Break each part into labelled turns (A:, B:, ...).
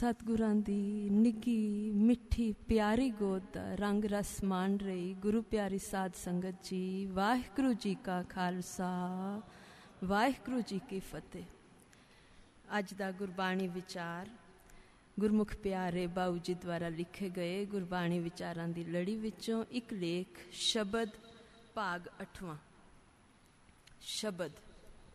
A: सतगुरां दी निੱਘी मिठी प्यारी गोद दा रंग रस मान रही गुरु प्यारी साध संगत जी, वाहिगुरु जी का खालसा वाहिगुरु जी की फतेह। अज दा गुरबाणी विचार गुरमुख प्यारे बाऊ जी द्वारा लिखे गए गुरबाणी विचारां दी लड़ी विचों एक लेख शबद भाग 8वां। शबद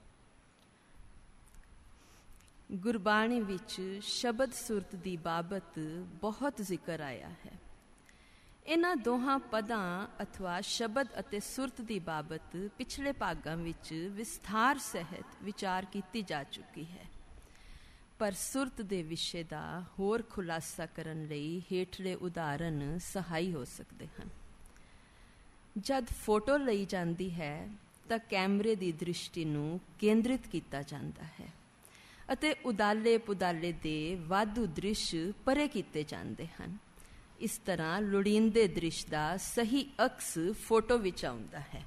A: गुरबाणी विच शबद सुरत दी बाबत बहुत जिक्र आया है। इन्हां दोहां पदां अथवा शबद अते सुरत दी बाबत पिछले भागां विच विस्तार सहित विचार कीती जा चुकी है, पर सुरत दे विषय दा होर खुलासा करन लई हेठले उदाहरण सहाई हो सकदे हन। जद फोटो लई जांदी है तां कैमरे दी दृष्टि नूं केंद्रित कीता जांदा है ਅਤੇ ਉਦਾਲੇ ਪੁਦਾਲੇ ਦੇ ਵਾਧੂ ਦ੍ਰਿਸ਼ ਪਰੇ ਕੀਤੇ ਜਾਂਦੇ ਹਨ। ਇਸ ਤਰ੍ਹਾਂ ਲੋੜੀਂਦੇ ਦ੍ਰਿਸ਼ ਦਾ ਸਹੀ ਅਕਸ ਫੋਟੋ ਵਿੱਚ ਆਉਂਦਾ ਹੈ।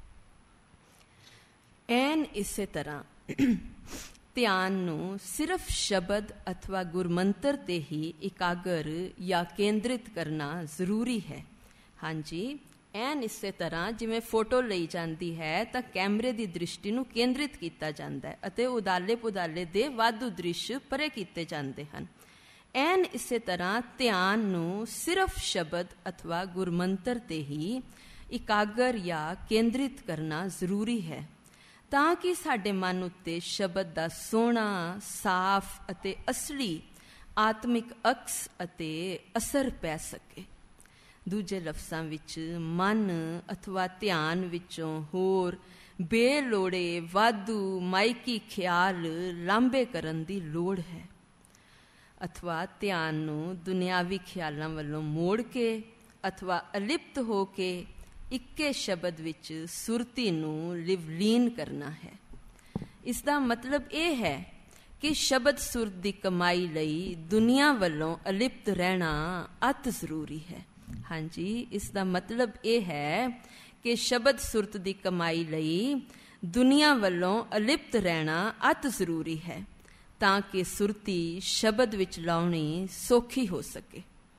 A: ਐਨ ਇਸੇ ਤਰ੍ਹਾਂ ਧਿਆਨ ਨੂੰ ਸਿਰਫ ਸ਼ਬਦ ਅਥਵਾ ਗੁਰਮੰਤਰ ਤੇ ਹੀ ਇਕਾਗਰ ਜਾਂ ਕੇਂਦਰਿਤ ਕਰਨਾ ਜ਼ਰੂਰੀ ਹੈ। ਹਾਂਜੀ, ਐਨ ਇਸੇ ਤਰ੍ਹਾਂ ਜਿਵੇਂ ਫੋਟੋ ਲਈ ਜਾਂਦੀ ਹੈ ਤਾਂ ਕੈਮਰੇ ਦੀ ਦ੍ਰਿਸ਼ਟੀ ਨੂੰ ਕੇਂਦਰਿਤ ਕੀਤਾ ਜਾਂਦਾ ਹੈ ਅਤੇ ਉਦਾਲੇ ਪੁਦਾਲੇ ਦੇ ਵਾਧੂ ਦ੍ਰਿਸ਼ ਪਰੇ ਕੀਤੇ ਜਾਂਦੇ ਹਨ। ਐਨ ਇਸੇ ਤਰ੍ਹਾਂ ਧਿਆਨ ਨੂੰ ਸਿਰਫ ਸ਼ਬਦ ਅਥਵਾ ਗੁਰਮੰਤਰ ਤੇ ਹੀ ਇਕਾਗਰ ਜਾਂ ਕੇਂਦਰਿਤ ਕਰਨਾ ਜ਼ਰੂਰੀ ਹੈ, ਤਾਂ ਕਿ ਸਾਡੇ ਮਨ ਉੱਤੇ ਸ਼ਬਦ ਦਾ ਸੋਹਣਾ, ਸਾਫ਼ ਅਤੇ ਅਸਲੀ ਆਤਮਿਕ ਅਕਸ ਅਤੇ ਅਸਰ ਪੈ ਸਕੇ। ਦੂਜੇ ਲਫ਼ਜ਼ਾਂ ਵਿੱਚ ਮਨ ਅਥਵਾ ਧਿਆਨ ਵਿੱਚੋਂ ਹੋਰ ਬੇਲੋੜੇ ਵਾਧੂ ਮਾਇਕੀ ਖਿਆਲ ਲਾਂਭੇ ਕਰਨ ਦੀ ਲੋੜ ਹੈ, ਅਥਵਾ ਧਿਆਨ ਨੂੰ ਦੁਨਿਆਵੀ ਖਿਆਲਾਂ ਵੱਲੋਂ ਮੋੜ ਕੇ ਅਥਵਾ ਅਲਿਪਤ ਹੋ ਕੇ ਇੱਕੇ ਸ਼ਬਦ ਵਿੱਚ ਸੁਰਤੀ ਨੂੰ ਲਿਵਲੀਨ ਕਰਨਾ ਹੈ। ਇਸ ਦਾ ਮਤਲਬ ਇਹ ਹੈ ਕਿ ਸ਼ਬਦ ਸੁਰਤ ਦੀ ਕਮਾਈ ਲਈ ਦੁਨੀਆ ਵੱਲੋਂ ਅਲਿਪਤ ਰਹਿਣਾ ਅਤ ਜ਼ਰੂਰੀ ਹੈ। ਹਾਂਜੀ, ਇਸ ਦਾ ਮਤਲਬ ਇਹ ਹੈ ਕਿ ਸ਼ਬਦ ਸੁਰਤ ਦੀ ਕਮਾਈ ਲਈ ਦੁਨੀਆ ਵੱਲੋਂ ਅਲਿਪਤ ਰਹਿਣਾ ਅਤ ਜ਼ਰੂਰੀ ਹੈ, ਤਾਂ ਕਿ ਸੁਰਤੀ ਸ਼ਬਦ ਵਿੱਚ ਲਾਉਣੀ ਸੌਖੀ ਹੋ ਸਕੇ।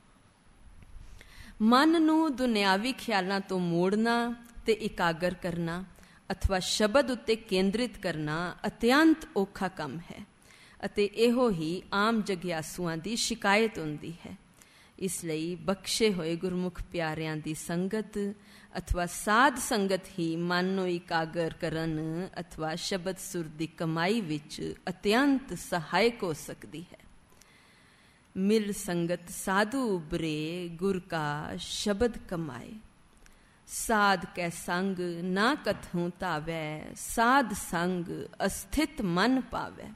A: ਮਨ ਨੂੰ ਦੁਨਿਆਵੀ ਖਿਆਲਾਂ ਤੋਂ ਮੋੜਨਾ ਤੇ ਇਕਾਗਰ ਕਰਨਾ ਅਥਵਾ ਸ਼ਬਦ ਉੱਤੇ ਕੇਂਦਰਿਤ ਕਰਨਾ ਅਤਿਅੰਤ ਔਖਾ ਕੰਮ ਹੈ ਅਤੇ ਇਹੋ ਹੀ ਆਮ ਜਗਿਆਸੂਆਂ ਦੀ ਸ਼ਿਕਾਇਤ ਹੁੰਦੀ ਹੈ। ਇਸ ਲਈ ਬਖਸ਼ੇ ਹੋਏ ਗੁਰਮੁਖ ਪਿਆਰਿਆਂ ਦੀ ਸੰਗਤ ਅਥਵਾ ਸਾਧ ਸੰਗਤ ਹੀ ਮਨ ਨੂੰ ਇਕਾਗਰ ਕਰਨ ਅਥਵਾ ਸ਼ਬਦ ਸੁਰ ਦੀ ਕਮਾਈ ਵਿੱਚ ਅਤਿਅੰਤ ਸਹਾਇਕ ਹੋ ਸਕਦੀ ਹੈ। ਮਿਲ ਸੰਗਤ ਸਾਧੂ ਉਬਰੇ ਗੁਰ ਕਾ ਸ਼ਬਦ ਕਮਾਏ, ਸਾਧ ਕੈ ਸੰਗ ਨਾ ਕਥੂੰ ਧਾਵੈ, ਸਾਧ ਸੰਗ ਅਸਥਿਤ ਮਨ ਪਾਵੈ।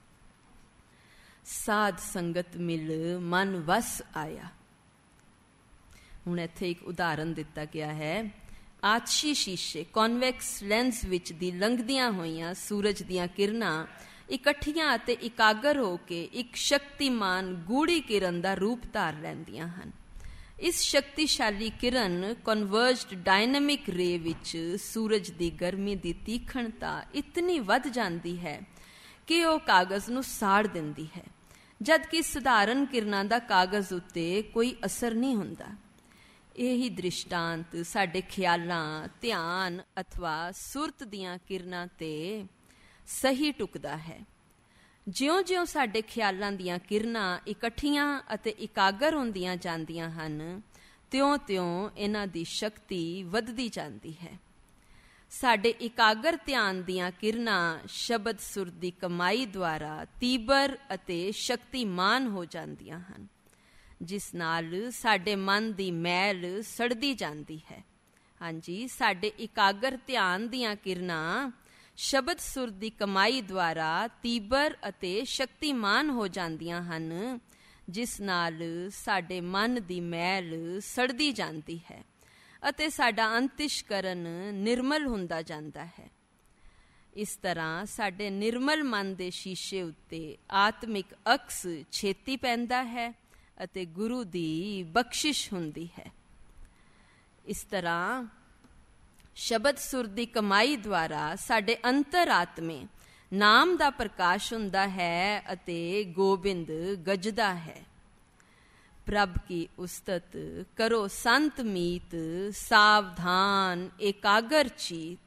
A: ਸਾਧ ਸੰਗਤ ਮਿਲ ਮਨ ਵਸ ਆਇਆ। ਹੁਣ ਇੱਥੇ ਇੱਕ ਉਦਾਹਰਨ ਦਿੱਤਾ ਗਿਆ ਹੈ। ਆਤਸ਼ੀ ਸ਼ੀਸ਼ੇ ਕੌਨਵੈਕਸ ਲੈਂਸ ਵਿੱਚ ਦੀ ਲੰਘਦੀਆਂ ਹੋਈਆਂ ਸੂਰਜ ਦੀਆਂ ਕਿਰਨਾਂ ਇਕੱਠੀਆਂ ਅਤੇ ਇਕਾਗਰ ਹੋ ਕੇ ਇੱਕ ਸ਼ਕਤੀਮਾਨ ਗੂੜੀ ਕਿਰਨ ਦਾ ਰੂਪ ਧਾਰ ਲੈਂਦੀਆਂ ਹਨ। ਇਸ ਸ਼ਕਤੀਸ਼ਾਲੀ ਕਿਰਨ ਕਨਵਰਜਡ ਡਾਇਨਾਮਿਕ ਰੇ ਵਿੱਚ ਸੂਰਜ ਦੀ ਗਰਮੀ ਦੀ ਤੀਖਣਤਾ ਇਤਨੀ ਵੱਧ ਜਾਂਦੀ ਹੈ ਕਿ ਉਹ ਕਾਗਜ਼ ਨੂੰ ਸਾੜ ਦਿੰਦੀ ਹੈ, ਜਦਕਿ ਸਧਾਰਨ ਕਿਰਨਾਂ ਦਾ ਕਾਗਜ਼ ਉੱਤੇ ਕੋਈ ਅਸਰ ਨਹੀਂ ਹੁੰਦਾ। ਇਹੀ ਦ੍ਰਿਸ਼ਟਾਂਤ ਸਾਡੇ ਖਿਆਲਾਂ, ਧਿਆਨ ਅਥਵਾ ਸੁਰਤ ਦੀਆਂ ਕਿਰਨਾਂ 'ਤੇ ਸਹੀ ਟੁਕਦਾ ਹੈ। ਜਿਉਂ-ਜਿਉਂ ਸਾਡੇ ਖਿਆਲਾਂ ਦੀਆਂ ਕਿਰਨਾਂ ਇਕੱਠੀਆਂ ਅਤੇ ਇਕਾਗਰ ਹੁੰਦੀਆਂ ਜਾਂਦੀਆਂ ਹਨ, ਤਿਉਂ-ਤਿਉਂ ਇਹਨਾਂ ਦੀ ਸ਼ਕਤੀ ਵੱਧਦੀ ਜਾਂਦੀ ਹੈ। ਸਾਡੇ ਇਕਾਗਰ ਧਿਆਨ ਦੀਆਂ ਕਿਰਨਾਂ ਸ਼ਬਦ ਸੁਰ ਦੀ ਕਮਾਈ ਦੁਆਰਾ ਤੀਬਰ ਅਤੇ ਸ਼ਕਤੀਮਾਨ ਹੋ ਜਾਂਦੀਆਂ ਹਨ, ਜਿਸ ਨਾਲ ਸਾਡੇ ਮਨ ਦੀ ਮੈਲ ਸੜਦੀ ਜਾਂਦੀ ਹੈ। ਹਾਂਜੀ, ਸਾਡੇ ਇਕਾਗਰ ਧਿਆਨ ਦੀਆਂ ਕਿਰਨਾਂ ਸ਼ਬਦ ਸੁਰ ਦੀ ਕਮਾਈ ਦੁਆਰਾ ਤੀਬਰ ਅਤੇ ਸ਼ਕਤੀਮਾਨ ਹੋ ਜਾਂਦੀਆਂ ਹਨ, ਜਿਸ ਨਾਲ ਸਾਡੇ ਮਨ ਦੀ ਮੈਲ ਸੜਦੀ ਜਾਂਦੀ ਹੈ ਅਤੇ ਸਾਡਾ ਅੰਤਿਸ਼ਕਰਨ ਨਿਰਮਲ ਹੁੰਦਾ ਜਾਂਦਾ ਹੈ। ਇਸ ਤਰ੍ਹਾਂ ਸਾਡੇ ਨਿਰਮਲ ਮਨ ਦੇ ਸ਼ੀਸ਼ੇ ਉੱਤੇ ਆਤਮਿਕ ਅਕਸ ਛੇਤੀ ਪੈਂਦਾ ਹੈ ਅਤੇ ਗੁਰੂ ਦੀ ਬਖਸ਼ਿਸ਼ ਹੁੰਦੀ ਹੈ। ਇਸ ਤਰ੍ਹਾਂ ਸ਼ਬਦ ਸੁਰ ਦੀ ਕਮਾਈ ਦੁਆਰਾ ਸਾਡੇ ਅੰਤਰ ਆਤਮੇ ਨਾਮ ਦਾ ਪ੍ਰਕਾਸ਼ ਹੁੰਦਾ ਹੈ ਅਤੇ ਗੋਬਿੰਦ ਗੱਜਦਾ ਹੈ। ਪ੍ਰਭ ਕੀ ਉਸਤਤ ਕਰੋ ਸੰਤ ਮੀਤ, ਸਾਵਧਾਨ ਏਕਾਗਰ ਚੀਤ।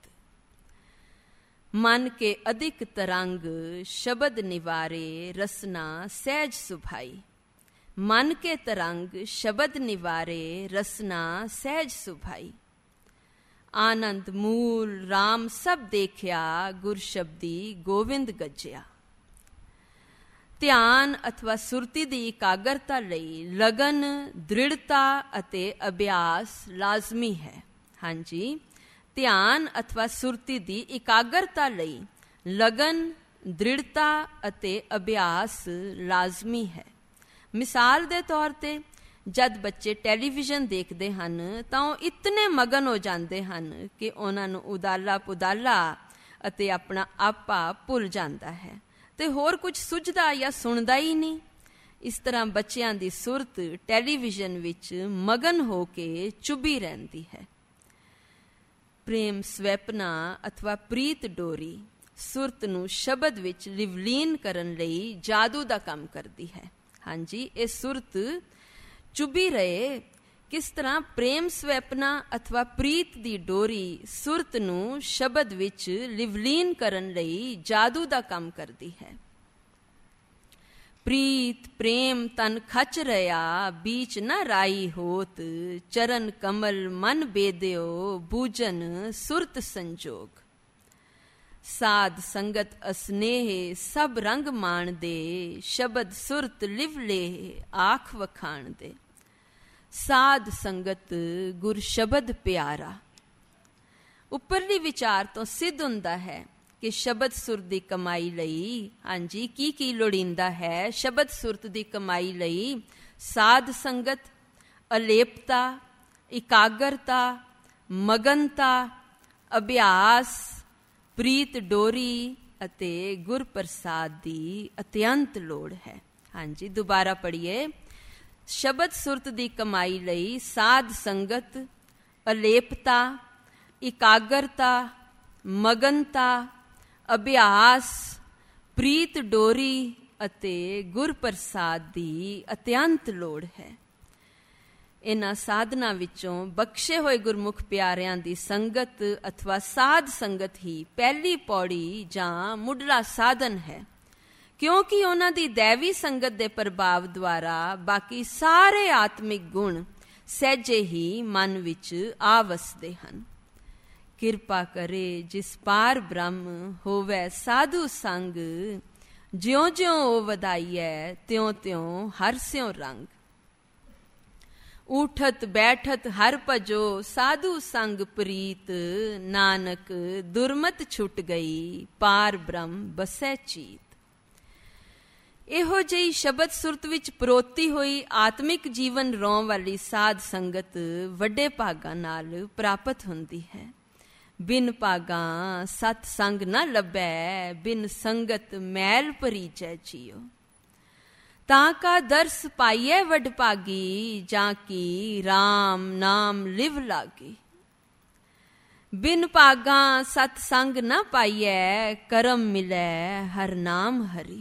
A: ਮਨ ਕੇ ਅਧਿਕ ਤਰੰਗ ਸ਼ਬਦ ਨਿਵਾਰੇ, ਰਸਨਾ ਸਹਿਜ ਸੁਭਾਈ। ਮਨ ਕੇ ਤਰੰਗ ਸ਼ਬਦ ਨਿਵਾਰੇ, ਰਸਨਾ ਸਹਿਜ ਸੁਭਾਈ। ਆਨੰਦ ਮੂਲ ਰਾਮ ਸਭ ਦੇਖਿਆ, ਗੁਰ ਸ਼ਬਦੀ ਗੋਵਿੰਦ ਗੱਜਿਆ। ਧਿਆਨ ਅਥਵਾ ਸੁਰਤੀ ਦੀ ਇਕਾਗਰਤਾ ਲਈ ਲਗਨ, ਦ੍ਰਿੜਤਾ ਅਤੇ ਅਭਿਆਸ ਲਾਜ਼ਮੀ ਹੈ। ਹਾਂਜੀ, ਧਿਆਨ ਅਥਵਾ ਸੁਰਤੀ ਦੀ ਇਕਾਗਰਤਾ ਲਈ ਲਗਨ, ਦ੍ਰਿੜਤਾ ਅਤੇ ਅਭਿਆਸ ਲਾਜ਼ਮੀ ਹੈ। ਮਿਸਾਲ ਦੇ ਤੌਰ 'ਤੇ ਜਦ ਬੱਚੇ ਟੈਲੀਵਿਜ਼ਨ ਦੇਖਦੇ ਹਨ ਤਾਂ ਉਹ ਇਤਨੇ ਮਗਨ ਹੋ ਜਾਂਦੇ ਹਨ ਕਿ ਉਹਨਾਂ ਨੂੰ ਉਦਾਲਾ ਪੁਦਾਲਾ ਅਤੇ ਆਪਣਾ ਆਪਾ ਭੁੱਲ ਜਾਂਦਾ ਹੈ ਅਤੇ ਹੋਰ ਕੁਝ ਸੁੱਝਦਾ ਜਾਂ ਸੁਣਦਾ ਹੀ ਨਹੀਂ। ਇਸ ਤਰ੍ਹਾਂ ਬੱਚਿਆਂ ਦੀ ਸੁਰਤ ਟੈਲੀਵਿਜ਼ਨ ਵਿੱਚ ਮਗਨ ਹੋ ਕੇ ਚੁੱਭੀ ਰਹਿੰਦੀ ਹੈ। ਪ੍ਰੇਮ ਸਵੈਪਨਾ ਅਥਵਾ ਪ੍ਰੀਤ ਡੋਰੀ ਸੁਰਤ ਨੂੰ ਸ਼ਬਦ ਵਿੱਚ ਲਿਵਲੀਨ ਕਰਨ ਲਈ ਜਾਦੂ ਦਾ ਕੰਮ ਕਰਦੀ ਹੈ। ਹਾਂਜੀ, ਇਹ ਸੁਰਤ ਚੁੱਭੀ ਰਹੇ। ਕਿਸ ਤਰ੍ਹਾਂ ਪ੍ਰੇਮ ਸਵੈਪਨਾ ਅਥਵਾ ਪ੍ਰੀਤ ਦੀ ਡੋਰੀ ਸੁਰਤ ਨੂੰ ਸ਼ਬਦ ਵਿੱਚ ਲਿਵਲੀਨ ਕਰਨ ਲਈ ਜਾਦੂ ਦਾ ਕੰਮ ਕਰਦੀ ਹੈ। ਪ੍ਰੀਤ ਪ੍ਰੇਮ ਤਨ ਖਚ ਰਿਆ, ਬੀਚ ਨ ਰਾਈ ਹੋਤ। ਚਰਨ ਕਮਲ ਮਨ ਬੇਦਿਓ, ਬੂਜਨ ਸੁਰਤ ਸੰਜੋਗ। ਸਾਧ ਸੰਗਤ ਅਸਨੇਹ ਸਭ ਰੰਗ ਮਾਣਦੇ, ਸ਼ਬਦ ਸੁਰਤ ਲਿਵ ਲੇ ਆਖ ਵਖਾਣ ਦੇ। ਸਾਧ ਸੰਗਤ ਗੁਰ ਸ਼ਬਦ ਪਿਆਰਾ। ਉੱਪਰਲੀ ਵਿਚਾਰ ਤੋਂ ਸਿੱਧ ਹੁੰਦਾ ਹੈ ਕਿ ਸ਼ਬਦ ਸੁਰ ਦੀ ਕਮਾਈ ਲਈ ਹਾਂਜੀ ਕੀ ਲੋੜੀਂਦਾ ਹੈ। ਸ਼ਬਦ ਸੁਰਤ ਦੀ ਕਮਾਈ ਲਈ ਸਾਧ ਸੰਗਤ, ਅਲੇਪਤਾ, ਇਕਾਗਰਤਾ, ਮਗਨਤਾ, ਅਭਿਆਸ, ਪ੍ਰੀਤ ਡੋਰੀ ਅਤੇ ਗੁਰ ਪ੍ਰਸਾਦ ਦੀ ਅਤਿਅੰਤ ਲੋੜ ਹੈ। ਹਾਂਜੀ, ਦੁਬਾਰਾ ਪੜ੍ਹੀਏ। ਸ਼ਬਦ ਸੁਰਤ ਦੀ ਕਮਾਈ ਲਈ ਸਾਧ ਸੰਗਤ, ਅਲੇਪਤਾ, ਇਕਾਗਰਤਾ, ਮਗਨਤਾ, ਅਭਿਆਸ, ਪ੍ਰੀਤ ਡੋਰੀ ਅਤੇ ਗੁਰ ਪ੍ਰਸਾਦ ਦੀ ਅਤਿਅੰਤ ਲੋੜ ਹੈ। ਇਹਨਾਂ ਸਾਧਨਾ ਵਿੱਚੋਂ ਬਖਸ਼ੇ ਹੋਏ ਗੁਰਮੁਖ ਪਿਆਰਿਆਂ ਦੀ ਸੰਗਤ ਅਥਵਾ ਸਾਧ ਸੰਗਤ ਹੀ ਪਹਿਲੀ ਪੌੜੀ ਜਾਂ ਮੁੱਢਲਾ ਸਾਧਨ ਹੈ, ਕਿਉਂਕਿ ਉਹਨਾਂ ਦੀ ਦੈਵੀ ਸੰਗਤ ਦੇ ਪ੍ਰਭਾਵ ਦੁਆਰਾ ਬਾਕੀ ਸਾਰੇ ਆਤਮਿਕ ਗੁਣ ਸਹਿਜੇ ਹੀ ਮਨ ਵਿੱਚ ਆ ਵਸਦੇ ਹਨ। ਕਿਰਪਾ ਕਰੇ ਜਿਸ ਪਾਰ ਬ੍ਰਹਮ ਹੋਵੇ ਸਾਧੂ ਸੰਗ, ਜਿਉਂ ਜਿਉਂ ਉਹ ਵਧਾਈਐ ਤਿਉਂ ਤਿਉਂ ਹਰ ਸਿਉ ਰੰਗ। ਊਠਤ ਬੈਠਤ ਹਰ ਭਜੋ ਸਾਧੂ ਸੰਗ ਪ੍ਰੀਤ, ਨਾਨਕ ਦੁਰਮਤ ਛੁੱਟ ਗਈ ਪਾਰ ਬ੍ਰਹਮ ਬਸੈ ਚੀਤ। ਇਹੋ ਜਿਹੀ ਸ਼ਬਦ ਸੁਰਤ ਵਿੱਚ ਪਰੋਤੀ ਹੋਈ ਆਤਮਿਕ ਜੀਵਨ ਰੋਂ ਵਾਲੀ ਸਾਧ ਸੰਗਤ ਵੱਡੇ ਭਾਗਾਂ ਨਾਲ ਪ੍ਰਾਪਤ ਹੁੰਦੀ ਹੈ। ਬਿਨ ਭਾਗਾਂ ਸਤ ਸੰਗ ਨਾ ਲੱਭੈ, ਬਿਨ ਸੰਗਤ ਮੈਲ ਭਰੀਜੈ ਜੀਓ। ਤਾਂ ਕਾ ਦਰਸ ਪਾਈਐ ਵਡ ਭਾਗੀ, ਜਾਂ ਕੀ ਰਾਮ ਨਾਮ ਲਿਵ ਲਾਗੀ। ਬਿਨ ਭਾਗਾਂ ਸਤ ਸੰਗ ਨਾ ਪਾਈਐ, ਕਰਮ ਮਿਲੈ ਹਰ ਨਾਮ ਹਰੀ।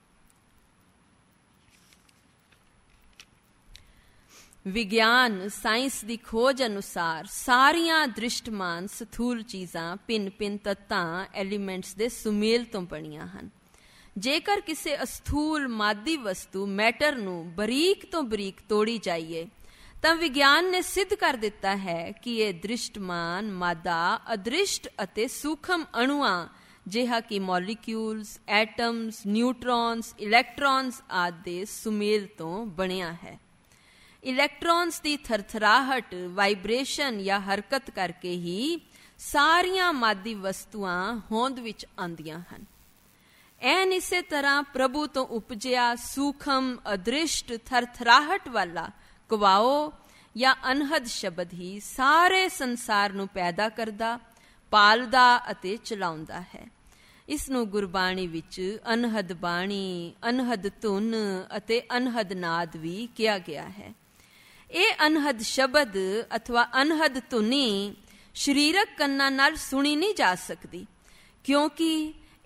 A: ਵਿਗਿਆਨ ਸਾਇੰਸ ਦੀ ਖੋਜ ਅਨੁਸਾਰ ਸਾਰੀਆਂ ਦ੍ਰਿਸ਼ਟਮਾਨ ਸਥੂਲ ਚੀਜ਼ਾਂ ਭਿੰਨ-ਭਿੰਨ ਤੱਤਾਂ ਐਲੀਮੈਂਟਸ ਦੇ ਸੁਮੇਲ ਤੋਂ ਬਣੀਆਂ ਹਨ। ਜੇਕਰ ਕਿਸੇ ਅਸਥੂਲ ਮਾਦੀ ਵਸਤੂ ਮੈਟਰ ਨੂੰ ਬਰੀਕ ਤੋਂ ਬਰੀਕ ਤੋੜੀ ਜਾਈਏ ਤਾਂ ਵਿਗਿਆਨ ਨੇ ਸਿੱਧ ਕਰ ਦਿੱਤਾ ਹੈ ਕਿ ਇਹ ਦ੍ਰਿਸ਼ਟਮਾਨ ਮਾਦਾ ਅਦ੍ਰਿਸ਼ਟ ਅਤੇ ਸੂਖਮ ਅਣੂਆਂ ਜਿਹਾ ਕਿ ਮੋਲੀਕਿਊਲਸ, ਐਟਮਸ, ਨਿਊਟਰੋਨਸ, ਇਲੈਕਟ੍ਰੋਨਸ ਆਦਿ ਦੇ ਸੁਮੇਲ ਤੋਂ ਬਣਿਆ ਹੈ। ਇਲੈਕਟ੍ਰੋਨਸ ਦੀ ਥਰਥਰਾਹਟ, ਵਾਈਬ੍ਰੇਸ਼ਨ ਜਾਂ ਹਰਕਤ ਕਰਕੇ ਹੀ ਸਾਰੀਆਂ ਮਾਦੀ ਵਸਤੂਆਂ ਹੋਂਦ ਵਿੱਚ ਆਉਂਦੀਆਂ ਹਨ। ਐਨ ਇਸੇ ਤਰ੍ਹਾਂ ਪ੍ਰਭੂ ਤੋਂ ਉਪਜਿਆ ਸੂਖਮ, ਅਦ੍ਰਿਸ਼ਟ, ਥਰਥਰਾਹਟ ਵਾਲਾ ਕਵਾਓ ਜਾਂ ਅਨਹਦ ਸ਼ਬਦ ਹੀ ਸਾਰੇ ਸੰਸਾਰ ਨੂੰ ਪੈਦਾ ਕਰਦਾ, ਪਾਲਦਾ ਅਤੇ ਚਲਾਉਂਦਾ ਹੈ। ਇਸ ਨੂੰ ਗੁਰਬਾਣੀ ਵਿੱਚ ਅਨਹਦ ਬਾਣੀ, ਅਨਹਦ ਧੁਨ ਅਤੇ ਅਨਹਦ ਨਾਦ ਵੀ ਕਿਹਾ ਗਿਆ ਹੈ। ਇਹ ਅਨਹਦ ਸ਼ਬਦ ਅਥਵਾ ਅਨਹਦ ਧੁਨੀ ਸਰੀਰਕ ਕੰਨਾਂ ਨਾਲ ਸੁਣੀ ਨਹੀਂ ਜਾ ਸਕਦੀ, ਕਿਉਂਕਿ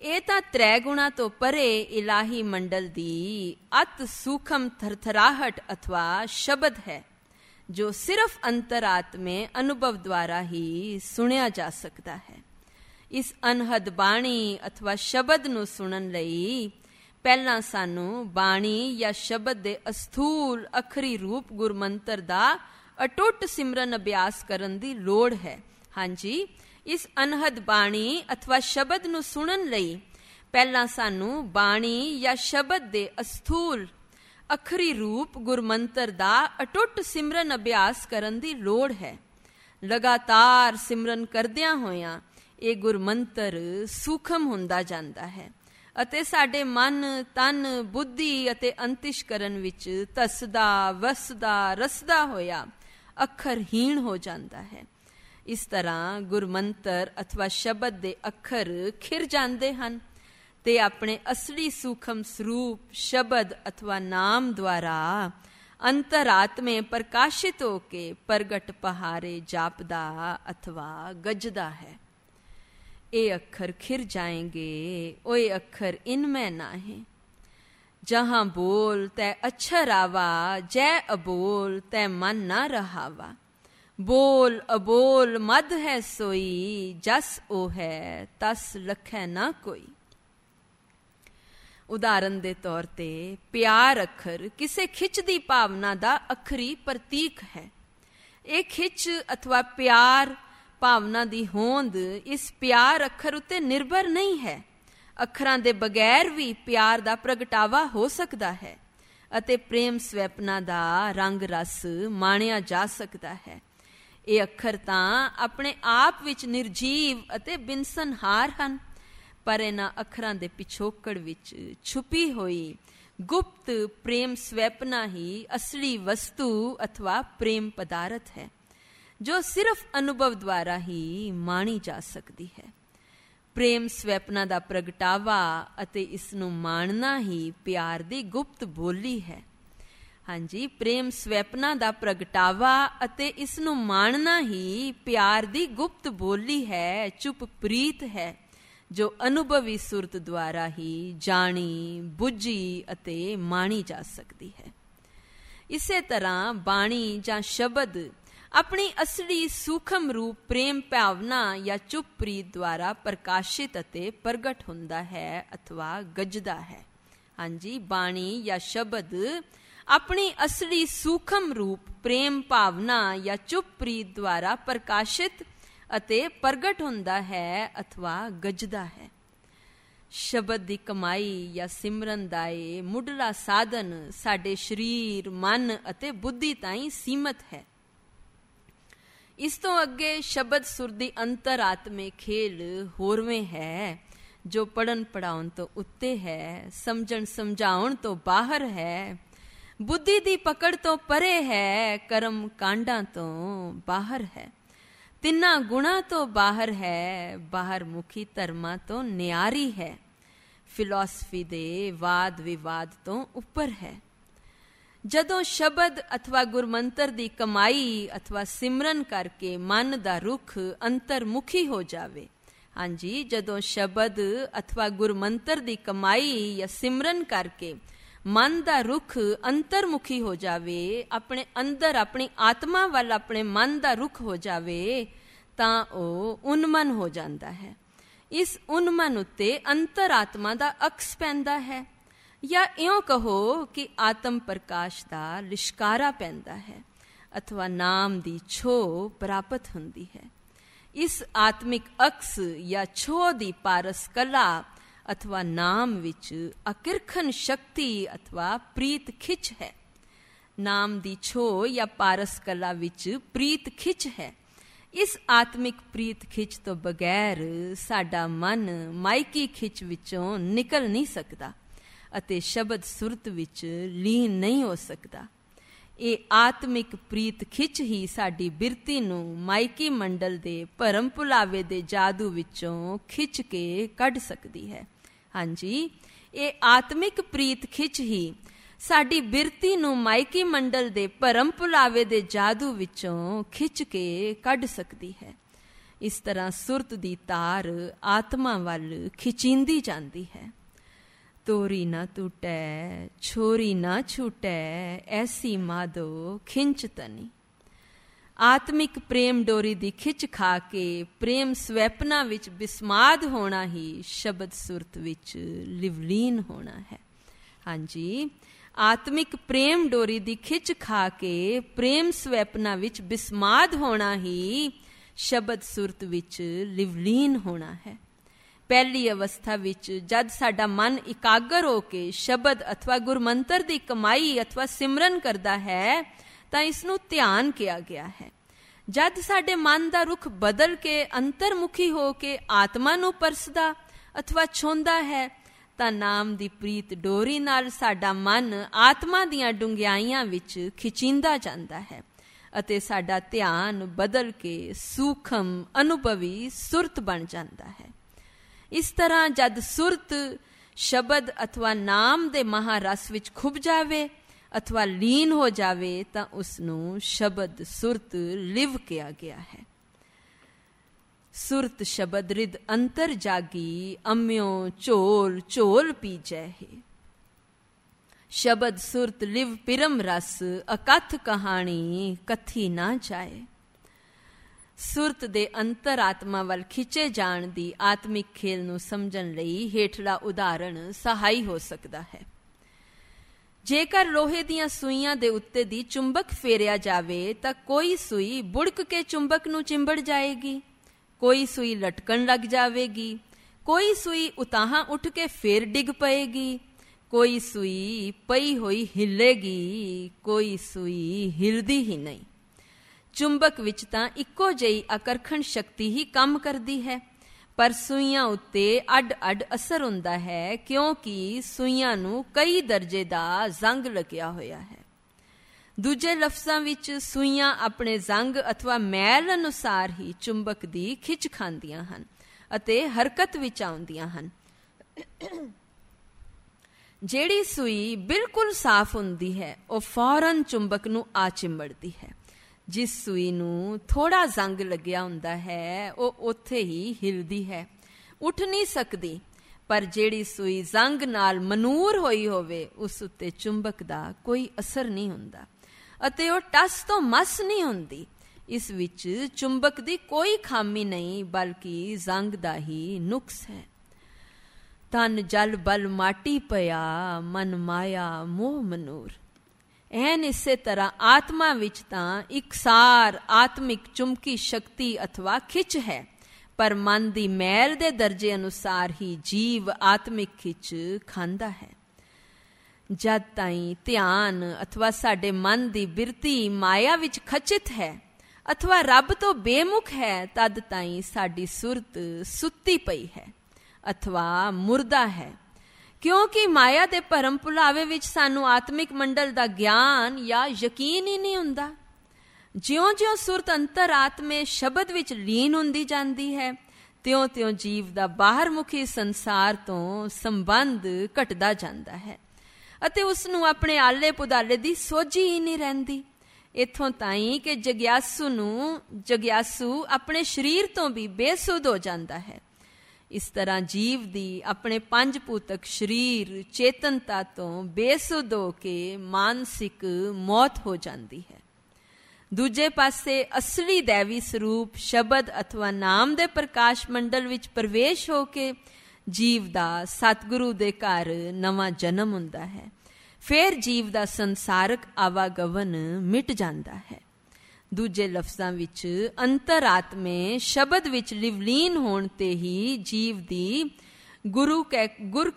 A: ਇਹ ਤਾਂ ਤ੍ਰੈ ਗੁਣਾ ਤੋਂ ਪਰੇ ਇਲਾਹੀ ਮੰਡਲ ਦੀ ਅਤ ਸੂਖਮ ਥਰਥਰਾਹਟ ਅਥਵਾ ਸ਼ਬਦ ਹੈ, ਜੋ ਸਿਰਫ ਅੰਤਰਾਤਮੇ ਅਨੁਭਵ ਦੁਆਰਾ ਹੀ ਸੁਣਿਆ ਜਾ ਸਕਦਾ ਹੈ। ਇਸ ਅਨਹਦ ਬਾਣੀ ਅਥਵਾ ਸ਼ਬਦ ਨੂੰ ਸੁਣਨ ਲਈ ਪਹਿਲਾਂ ਸਾਨੂੰ ਬਾਣੀ ਜਾਂ ਸ਼ਬਦ ਦੇ ਅਸਥੂਲ ਅਖਰੀ ਰੂਪ ਗੁਰਮੰਤਰ ਦਾ ਅਟੁੱਟ ਸਿਮਰਨ ਅਭਿਆਸ ਕਰਨ ਦੀ ਲੋੜ ਹੈ। ਹਾਂਜੀ, ਇਸ ਅਨਹਦ ਬਾਣੀ ਅਥਵਾ ਸ਼ਬਦ ਨੂੰ ਸੁਣਨ ਲਈ ਪਹਿਲਾਂ ਸਾਨੂੰ ਬਾਣੀ ਜਾਂ ਸ਼ਬਦ ਦੇ ਅਸਥੂਲ ਅਖਰੀ ਰੂਪ ਗੁਰਮੰਤਰ ਦਾ ਅਟੁੱਟ ਸਿਮਰਨ ਅਭਿਆਸ ਕਰਨ ਦੀ ਲੋੜ ਹੈ। ਲਗਾਤਾਰ ਸਿਮਰਨ ਕਰਦਿਆਂ ਹੋਇਆਂ ਇਹ ਗੁਰਮੰਤਰ ਸੂਖਮ ਹੁੰਦਾ ਜਾਂਦਾ ਹੈ ਅਤੇ ਸਾਡੇ ਮਨ, ਤਨ, ਬੁੱਧੀ ਅਤੇ ਅੰਤਿਸ਼ਕਰਨ ਵਿੱਚ ਧਸਦਾ, ਵਸਦਾ, ਰਸਦਾ ਹੋਇਆ ਅੱਖਰਹੀਣ ਹੋ ਜਾਂਦਾ ਹੈ। ਇਸ ਤਰ੍ਹਾਂ ਗੁਰਮੰਤਰ ਅਥਵਾ ਸ਼ਬਦ ਦੇ ਅੱਖਰ ਖਿਰ ਜਾਂਦੇ ਹਨ ਤੇ ਆਪਣੇ ਅਸਲੀ ਸੂਖਮ ਸਰੂਪ ਸ਼ਬਦ ਅਥਵਾ ਨਾਮ ਦੁਆਰਾ ਅੰਤਰਾਤਮੇ ਪ੍ਰਕਾਸ਼ਿਤ ਹੋ ਕੇ ਪ੍ਰਗਟ ਪਹਾਰੇ ਜਾਪਦਾ ਅਥਵਾ ਗੱਜਦਾ ਹੈ। ਇਹ ਅੱਖਰ ਖਿਰ ਜਾਏਂਗੇ, ਓਏ ਅੱਖਰ ਇਨਮੈ ਨਾਹੇ। ਜਹਾਂ ਬੋਲ ਤੈ ਅਛਰ ਆਵਾ, ਜੈ ਅਬੋਲ ਤੈ ਮਨ ਨਾ ਰਹਾਵਾ। ਬੋਲ ਅਬੋਲ ਮਦ ਹੈ ਸੋਈ, ਜਸ ਉਹ ਹੈ ਤਸ ਲਖੈ ਨਾ ਕੋਈ। ਉਦਾਹਰਨ ਦੇ ਤੌਰ ਤੇ ਪਿਆਰ ਅੱਖਰ ਕਿਸੇ ਖਿੱਚ ਦੀ ਭਾਵਨਾ ਦਾ ਅੱਖਰੀ ਪ੍ਰਤੀਕ ਹੈ। ਇਹ ਖਿੱਚ ਅਥਵਾ ਪਿਆਰ ਭਾਵਨਾ ਦੀ ਹੋਂਦ ਇਸ ਪਿਆਰ ਅੱਖਰ ਉੱਤੇ ਨਿਰਭਰ ਨਹੀਂ ਹੈ। ਅੱਖਰਾਂ ਦੇ ਬਗੈਰ ਵੀ ਪਿਆਰ ਦਾ ਪ੍ਰਗਟਾਵਾ ਹੋ ਸਕਦਾ ਹੈ ਅਤੇ ਪ੍ਰੇਮ ਸਵੈਪਨਾ ਦਾ ਰੰਗ ਰਸ ਮਾਣਿਆ ਜਾ ਸਕਦਾ ਹੈ। ਇਹ ਅੱਖਰ ਤਾਂ ਆਪਣੇ ਆਪ ਵਿੱਚ ਨਿਰਜੀਵ ਅਤੇ ਬਿਨਸਨਹਾਰ ਹਨ, ਪਰ ਇਹਨਾਂ ਅੱਖਰਾਂ ਦੇ ਪਿਛੋਕੜ ਵਿੱਚ ਛੁਪੀ ਹੋਈ ਗੁਪਤ ਪ੍ਰੇਮ ਸਵੈਪਨਾ ਹੀ ਅਸਲੀ ਵਸਤੂ ਅਥਵਾ ਪ੍ਰੇਮ ਪਦਾਰਥ ਹੈ, ਜੋ ਸਿਰਫ ਅਨੁਭਵ ਦੁਆਰਾ ਹੀ ਮਾਣੀ ਜਾ ਸਕਦੀ ਹੈ। ਪ੍ਰੇਮ ਸਵੈਪਨਾ ਦਾ ਪ੍ਰਗਟਾਵਾ ਅਤੇ ਇਸ ਨੂੰ ਮਾਣਨਾ ਹੀ ਪਿਆਰ ਦੀ ਗੁਪਤ ਬੋਲੀ ਹੈ। ਹਾਂਜੀ, ਪ੍ਰੇਮ ਸਵੈਪਨਾ ਦਾ ਪ੍ਰਗਟਾਵਾ ਅਤੇ ਇਸ ਨੂੰ ਮਾਣਨਾ ਹੀ ਪਿਆਰ ਦੀ ਗੁਪਤ ਬੋਲੀ ਹੈ, ਚੁੱਪ ਪ੍ਰੀਤ ਹੈ, ਜੋ ਅਨੁਭਵੀ ਸੁਰਤ ਦੁਆਰਾ ਹੀ ਜਾਣੀ, ਬੁੱਝੀ ਅਤੇ ਮਾਣੀ ਜਾ ਸਕਦੀ ਹੈ। ਇਸੇ ਤਰ੍ਹਾਂ ਬਾਣੀ ਜਾਂ ਸ਼ਬਦ ਆਪਣੀ ਅਸਲੀ ਸੂਖਮ ਰੂਪ ਪ੍ਰੇਮ ਭਾਵਨਾ ਜਾਂ ਚੁੱਪ ਪ੍ਰੀਤ ਦੁਆਰਾ ਪ੍ਰਕਾਸ਼ਿਤ ਅਤੇ ਪ੍ਰਗਟ ਹੁੰਦਾ ਹੈ ਅਥਵਾ ਗੱਜਦਾ ਹੈ। ਹਾਂਜੀ, ਬਾਣੀ ਜਾਂ ਸ਼ਬਦ ਆਪਣੀ ਅਸਲੀ ਸੂਖਮ ਰੂਪ ਪ੍ਰੇਮ ਭਾਵਨਾ ਜਾਂ ਚੁੱਪ ਪ੍ਰੀਤ ਦੁਆਰਾ ਪ੍ਰਕਾਸ਼ਿਤ ਅਤੇ ਪ੍ਰਗਟ ਹੁੰਦਾ ਹੈ ਅਥਵਾ ਗੱਜਦਾ ਹੈ। ਸ਼ਬਦ ਦੀ ਕਮਾਈ ਜਾਂ ਸਿਮਰਨ ਦਾ ਇਹ ਮੁੱਢਲਾ ਸਾਧਨ ਸਾਡੇ ਸਰੀਰ, ਮਨ ਅਤੇ ਬੁੱਧੀ ਤਾਈਂ ਸੀਮਤ ਹੈ। ਇਸ ਤੋਂ ਅੱਗੇ ਸ਼ਬਦ ਸੁਰ ਦੀ ਅੰਤਰਾਤਮੇ ਖੇਲ ਹੋਰਵੇਂ ਹੈ, ਜੋ ਪੜ੍ਹਨ ਪੜ੍ਹਾਉਣ ਤੋਂ ਉੱਤੇ ਹੈ, ਸਮਝਣ ਸਮਝਾਉਣ ਤੋਂ ਬਾਹਰ ਹੈ, ਬੁੱਧੀ ਦੀ ਪਕੜ ਤੋਂ ਪਰੇ ਹੈ, ਕਰਮ ਕਾਂਡਾਂ ਤੋਂ ਬਾਹਰ ਹੈ, ਤਿੰਨਾਂ ਗੁਣਾਂ ਤੋਂ ਬਾਹਰ ਹੈ, ਬਾਹਰ ਮੁਖੀ ਧਰਮਾਂ ਤੋਂ ਨਿਆਰੀ ਹੈ, ਫਿਲਾਸਫੀ ਦੇ ਵਾਦ ਵਿਵਾਦ ਤੋਂ ਉੱਪਰ ਹੈ। ਜਦੋਂ ਸ਼ਬਦ ਅਥਵਾ ਗੁਰਮੰਤਰ ਦੀ ਕਮਾਈ ਅਥਵਾ ਸਿਮਰਨ ਕਰਕੇ ਮਨ ਦਾ ਰੁਖ ਅੰਤਰਮੁਖੀ ਹੋ ਜਾਵੇ, ਹਾਂਜੀ, ਜਦੋਂ ਸ਼ਬਦ ਅਥਵਾ ਗੁਰਮੰਤਰ ਦੀ ਕਮਾਈ ਜਾਂ ਸਿਮਰਨ ਕਰਕੇ ਮਨ ਦਾ ਰੁਖ ਅੰਤਰਮੁਖੀ ਹੋ ਜਾਵੇ, ਆਪਣੇ ਅੰਦਰ ਆਪਣੀ ਆਤਮਾ ਵੱਲ ਆਪਣੇ ਮਨ ਦਾ ਰੁਖ ਹੋ ਜਾਵੇ, ਤਾਂ ਉਹ ਉਨਮਨ ਹੋ ਜਾਂਦਾ ਹੈ। ਇਸ ਉਨਮਨ ਉੱਤੇ ਅੰਤਰਾਤਮਾ ਦਾ ਅਕਸ ਪੈਂਦਾ ਹੈ, ਜਾਂ ਇਉਂ ਕਹੋ ਕਿ ਆਤਮ ਪ੍ਰਕਾਸ਼ ਦਾ ਲਿਸ਼ਕਾਰਾ ਪੈਂਦਾ ਹੈ ਅਥਵਾ ਨਾਮ ਦੀ ਛੋਹ ਪ੍ਰਾਪਤ ਹੁੰਦੀ ਹੈ। ਇਸ ਆਤਮਿਕ ਅਕਸ ਜਾਂ ਛੋਹ ਦੀ ਪਾਰਸ ਕਲਾ ਅਥਵਾ ਨਾਮ ਵਿੱਚ ਅਕਿਰਖਨ ਸ਼ਕਤੀ ਅਥਵਾ ਪ੍ਰੀਤ ਖਿੱਚ ਹੈ। ਨਾਮ ਦੀ ਛੋਹ ਜਾਂ ਪਾਰਸ ਕਲਾ ਵਿੱਚ ਪ੍ਰੀਤ ਖਿੱਚ ਹੈ। ਇਸ ਆਤਮਿਕ ਪ੍ਰੀਤ ਖਿੱਚ ਤੋਂ ਬਗੈਰ ਸਾਡਾ ਮਨ ਮਾਇਕੀ ਖਿੱਚ ਵਿੱਚੋਂ ਨਿਕਲ ਨਹੀਂ ਸਕਦਾ ਅਤੇ ਸ਼ਬਦ ਸੁਰਤ ਵਿੱਚ ਲੀਨ ਨਹੀਂ ਹੋ ਸਕਦਾ। ਇਹ ਆਤਮਿਕ ਪ੍ਰੀਤ ਖਿੱਚ ਹੀ ਸਾਡੀ ਬਿਰਤੀ ਨੂੰ ਮਾਇਕੀ ਮੰਡਲ ਦੇ ਭਰਮ ਭੁਲਾਵੇ ਦੇ ਜਾਦੂ ਵਿੱਚੋਂ ਖਿੱਚ ਕੇ ਕੱਢ ਸਕਦੀ ਹੈ। ਹਾਂਜੀ, ਇਹ ਆਤਮਿਕ ਪ੍ਰੀਤ ਖਿੱਚ ਹੀ ਸਾਡੀ ਬਿਰਤੀ ਨੂੰ ਮਾਇਕੀ ਮੰਡਲ ਦੇ ਭਰਮ ਭੁਲਾਵੇ ਦੇ ਜਾਦੂ ਵਿੱਚੋਂ ਖਿੱਚ ਕੇ ਕੱਢ ਸਕਦੀ ਹੈ। ਇਸ ਤਰ੍ਹਾਂ ਸੁਰਤ ਦੀ ਤਾਰ ਆਤਮਾ ਵੱਲ ਖਿਚੀਂਦੀ ਜਾਂਦੀ ਹੈ। ਤੋਰੀ ਨਾ ਟੁੱਟੈ ਛੋਰੀ ਨਾ ਛੂਟੈ, ਐਸੀ ਮਾਧੋ ਖਿੰਚ ਤਨੀ। ਆਤਮਿਕ ਪ੍ਰੇਮ ਡੋਰੀ ਦੀ ਖਿੱਚ ਖਾ ਕੇ ਪ੍ਰੇਮ ਸਵੈਪਨਾ ਵਿੱਚ ਬਿਸਮਾਦ ਹੋਣਾ ਹੀ ਸ਼ਬਦ ਸੁਰਤ ਵਿੱਚ ਲਿਵਲੀਨ ਹੋਣਾ ਹੈ। ਹਾਂਜੀ, ਆਤਮਿਕ ਪ੍ਰੇਮ ਡੋਰੀ ਦੀ ਖਿੱਚ ਖਾ ਕੇ ਪ੍ਰੇਮ ਸਵੈਪਨਾ ਵਿੱਚ ਬਿਸਮਾਦ ਹੋਣਾ ਹੀ ਸ਼ਬਦ ਸੁਰਤ ਵਿੱਚ ਲਿਵਲੀਨ ਹੋਣਾ ਹੈ। ਪਹਿਲੀ ਅਵਸਥਾ ਵਿੱਚ ਜਦ ਸਾਡਾ ਮਨ ਇਕਾਗਰ ਹੋ ਕੇ ਸ਼ਬਦ ਅਥਵਾ ਗੁਰਮੰਤਰ ਦੀ ਕਮਾਈ ਅਥਵਾ ਸਿਮਰਨ ਕਰਦਾ ਹੈ ਤਾਂ ਇਸ ਨੂੰ ਧਿਆਨ ਕਿਹਾ ਗਿਆ ਹੈ। ਜਦ ਸਾਡੇ ਮਨ ਦਾ ਰੁਖ ਬਦਲ ਕੇ ਅੰਤਰਮੁਖੀ ਹੋ ਕੇ ਆਤਮਾ ਨੂੰ ਪਰਸਦਾ ਅਥਵਾ ਛੋਂਦਾ ਹੈ ਤਾਂ ਨਾਮ ਦੀ ਪ੍ਰੀਤ ਡੋਰੀ ਨਾਲ ਸਾਡਾ ਮਨ ਆਤਮਾ ਦੀਆਂ ਡੂੰਘਿਆਈਆਂ ਵਿੱਚ ਖਿਚੀਂਦਾ ਜਾਂਦਾ ਹੈ ਅਤੇ ਸਾਡਾ ਧਿਆਨ ਬਦਲ ਕੇ ਸੂਖਮ ਅਨੁਭਵੀ ਸੁਰਤ ਬਣ ਜਾਂਦਾ ਹੈ। ਇਸ ਤਰ੍ਹਾਂ ਜਦ ਸੁਰਤ ਸ਼ਬਦ ਅਥਵਾ ਨਾਮ ਦੇ ਮਹਾਰਸ ਵਿੱਚ ਖੁੱਭ ਜਾਵੇ ਅਥਵਾ ਲੀਨ ਹੋ ਜਾਵੇ ਤਾਂ ਉਸ ਨੂੰ ਸ਼ਬਦ ਸੁਰਤ ਲਿਵ ਕਿਹਾ ਗਿਆ ਹੈ। ਸੁਰਤ ਸ਼ਬਦ ਰਿਦ ਅੰਤਰ ਜਾਗੀ, ਅੰਮਿਓ ਝੋਲ ਝੋਲ ਪੀਜੈ ਹੈ। ਸ਼ਬਦ ਸੁਰਤ ਲਿਵ ਪਿਰਮ ਰਸ, ਅਕਥ ਕਹਾਣੀ ਕਥੀ ਨਾ ਜਾਏ। ਸੁਰਤ ਦੇ ਅੰਤਰ ਆਤਮਾ ਵੱਲ ਖਿੱਚੇ ਜਾਣ ਦੀ ਆਤਮਿਕ ਖੇਲ ਨੂੰ ਸਮਝਣ ਲਈ ਹੇਠਲਾ ਉਦਾਹਰਣ ਸਹਾਈ ਹੋ ਸਕਦਾ ਹੈ। ਜੇਕਰ ਲੋਹੇ ਦੀਆਂ ਸੂਈਆਂ ਦੇ ਉੱਤੇ ਦੀ ਚੁੰਬਕ ਫੇਰਿਆ ਜਾਵੇ ਤਾਂ ਕੋਈ ਸੂਈ ਬੁੜਕ ਕੇ ਚੁੰਬਕ ਨੂੰ ਚਿੰਬੜ ਜਾਏਗੀ, ਕੋਈ ਸੂਈ ਲਟਕਣ ਲੱਗ ਜਾਵੇਗੀ, ਕੋਈ ਸੂਈ ਉਤਾਹਾਂ ਉੱਠ ਕੇ ਫੇਰ ਡਿੱਗ ਪਏਗੀ, ਕੋਈ ਸੂਈ ਪਈ ਹੋਈ ਹਿੱਲੇਗੀ, ਕੋਈ ਸੂਈ ਹਿਲਦੀ ਹੀ ਨਹੀਂ। ਚੁੰਬਕ ਵਿੱਚ ਤਾਂ ਇੱਕੋ ਜਿਹੀ ਆਕਰਸ਼ਣ ਸ਼ਕਤੀ ਹੀ ਕੰਮ ਕਰਦੀ ਹੈ, ਪਰ ਸੂਈਆਂ ਉੱਤੇ ਅੱਡ-ਅੱਡ ਅਸਰ ਹੁੰਦਾ ਹੈ ਕਿਉਂਕਿ ਸੂਈਆਂ ਨੂੰ ਕਈ ਦਰਜੇ ਦਾ ਜ਼ੰਗ ਲੱਗਿਆ ਹੋਇਆ ਹੈ। ਦੂਜੇ ਲਫ਼ਜ਼ਾਂ ਵਿੱਚ ਸੂਈਆਂ ਆਪਣੇ ਜ਼ੰਗ ਅਥਵਾ ਮੈਲ ਅਨੁਸਾਰ ਹੀ ਚੁੰਬਕ ਦੀ ਖਿੱਚ ਖਾਂਦੀਆਂ ਹਨ ਅਤੇ ਹਰਕਤ ਵਿੱਚ ਆਉਂਦੀਆਂ ਹਨ। ਜਿਹੜੀ ਸੂਈ ਬਿਲਕੁਲ ਸਾਫ਼ ਹੁੰਦੀ ਹੈ ਉਹ ਫੌਰਨ ਚੁੰਬਕ ਨੂੰ ਆ ਚਿੰਬੜਦੀ ਹੈ। ਜਿਸ ਸੂਈ ਨੂੰ ਥੋੜ੍ਹਾ ਜ਼ੰਗ ਲੱਗਿਆ ਹੁੰਦਾ ਹੈ ਉਹ ਉੱਥੇ ਹੀ ਹਿਲਦੀ ਹੈ, ਉੱਠ ਨਹੀਂ ਸਕਦੀ। ਪਰ ਜਿਹੜੀ ਸੂਈ ਜ਼ੰਗ ਨਾਲ ਮਨੂਰ ਹੋਈ ਹੋਵੇ ਉਸ ਉੱਤੇ ਚੁੰਬਕ ਦਾ ਕੋਈ ਅਸਰ ਨਹੀਂ ਹੁੰਦਾ ਅਤੇ ਉਹ ਟਸ ਤੋਂ ਮਸ ਨਹੀਂ ਹੁੰਦੀ। ਇਸ ਵਿੱਚ ਚੁੰਬਕ ਦੀ ਕੋਈ ਖਾਮੀ ਨਹੀਂ ਬਲਕਿ ਜ਼ੰਗ ਦਾ ਹੀ ਨੁਕਸ ਹੈ। ਤਨ ਜਲ ਬਲ ਮਾਟੀ ਪਿਆ, ਮਨ ਮਾਇਆ ਮੋਹ ਮਨੂਰ। ਐਨ ਇਸੇ ਤਰ੍ਹਾਂ ਆਤਮਾ ਵਿੱਚ ਤਾਂ ਇਕਸਾਰ ਆਤਮਿਕ ਚੁੰਬਕੀ ਸ਼ਕਤੀ ਅਥਵਾ ਖਿੱਚ ਹੈ, ਪਰ ਮਨ ਦੀ ਮੈਲ ਦੇ ਦਰਜੇ ਅਨੁਸਾਰ ਹੀ ਜੀਵ ਆਤਮਿਕ ਖਿੱਚ ਖਾਂਦਾ ਹੈ। ਜਦ ਤਾਈਂ ਧਿਆਨ ਅਥਵਾ ਸਾਡੇ ਮਨ ਦੀ ਬਿਰਤੀ ਮਾਇਆ ਵਿੱਚ ਖਚਿਤ ਹੈ ਅਥਵਾ ਰੱਬ ਤੋਂ ਬੇਮੁਖ ਹੈ ਤਦ ਤਾਈਂ ਸਾਡੀ ਸੁਰਤ ਸੁੱਤੀ ਪਈ ਹੈ ਅਥਵਾ ਮੁਰਦਾ ਹੈ, ਕਿਉਂਕਿ ਮਾਇਆ ਦੇ ਭਰਮ ਭੁਲਾਵੇ ਵਿੱਚ ਸਾਨੂੰ ਆਤਮਿਕ ਮੰਡਲ ਦਾ ਗਿਆਨ ਜਾਂ ਯਕੀਨ ਹੀ ਨਹੀਂ ਹੁੰਦਾ। ਜਿਉਂ-ਜਿਉਂ ਸੁਰਤ ਅੰਤਰ ਆਤਮੇ ਸ਼ਬਦ ਵਿੱਚ ਲੀਨ ਹੁੰਦੀ ਜਾਂਦੀ ਹੈ ਤਿਉਂ-ਤਿਉਂ ਜੀਵ ਦਾ ਬਾਹਰਮੁਖੀ ਸੰਸਾਰ ਤੋਂ ਸੰਬੰਧ ਘਟਦਾ ਜਾਂਦਾ ਹੈ ਅਤੇ ਉਸ ਨੂੰ ਆਪਣੇ ਆਲੇ ਪੁਦਾਲੇ ਦੀ ਸੋਝੀ ਹੀ ਨਹੀਂ ਰਹਿੰਦੀ। ਇੱਥੋਂ ਤਾਈਂ ਕਿ ਜਗਿਆਸੂ ਆਪਣੇ ਸਰੀਰ ਤੋਂ ਵੀ ਬੇਸੁੱਧ ਹੋ ਜਾਂਦਾ ਹੈ। ਇਸ ਤਰ੍ਹਾਂ ਜੀਵ ਦੀ ਆਪਣੇ ਪੰਜ ਭੂਤਕ ਸਰੀਰ ਚੇਤਨਤਾ ਤੋਂ ਬੇਸੁੱਧ ਹੋ ਕੇ ਮਾਨਸਿਕ ਮੌਤ ਹੋ ਜਾਂਦੀ ਹੈ। ਦੂਜੇ ਪਾਸੇ ਅਸਲੀ ਦੈਵੀ ਸਰੂਪ ਸ਼ਬਦ ਅਥਵਾ ਨਾਮ ਦੇ ਪ੍ਰਕਾਸ਼ ਮੰਡਲ ਵਿੱਚ ਪ੍ਰਵੇਸ਼ ਹੋ ਕੇ ਜੀਵ ਦਾ ਸਤਿਗੁਰੂ ਦੇ ਘਰ ਨਵਾਂ ਜਨਮ ਹੁੰਦਾ ਹੈ। ਫਿਰ ਜੀਵ ਦਾ ਸੰਸਾਰਕ ਆਵਾਗਮਨ ਮਿਟ ਜਾਂਦਾ ਹੈ। ਦੂਜੇ ਲਫ਼ਜ਼ਾਂ ਵਿੱਚ ਅੰਤਰ-ਆਤਮੇ ਸ਼ਬਦ ਵਿੱਚ ਲਿਵਲੀਨ ਹੋਣ ਤੇ ਹੀ ਜੀਵ ਦੀ ਗੁਰ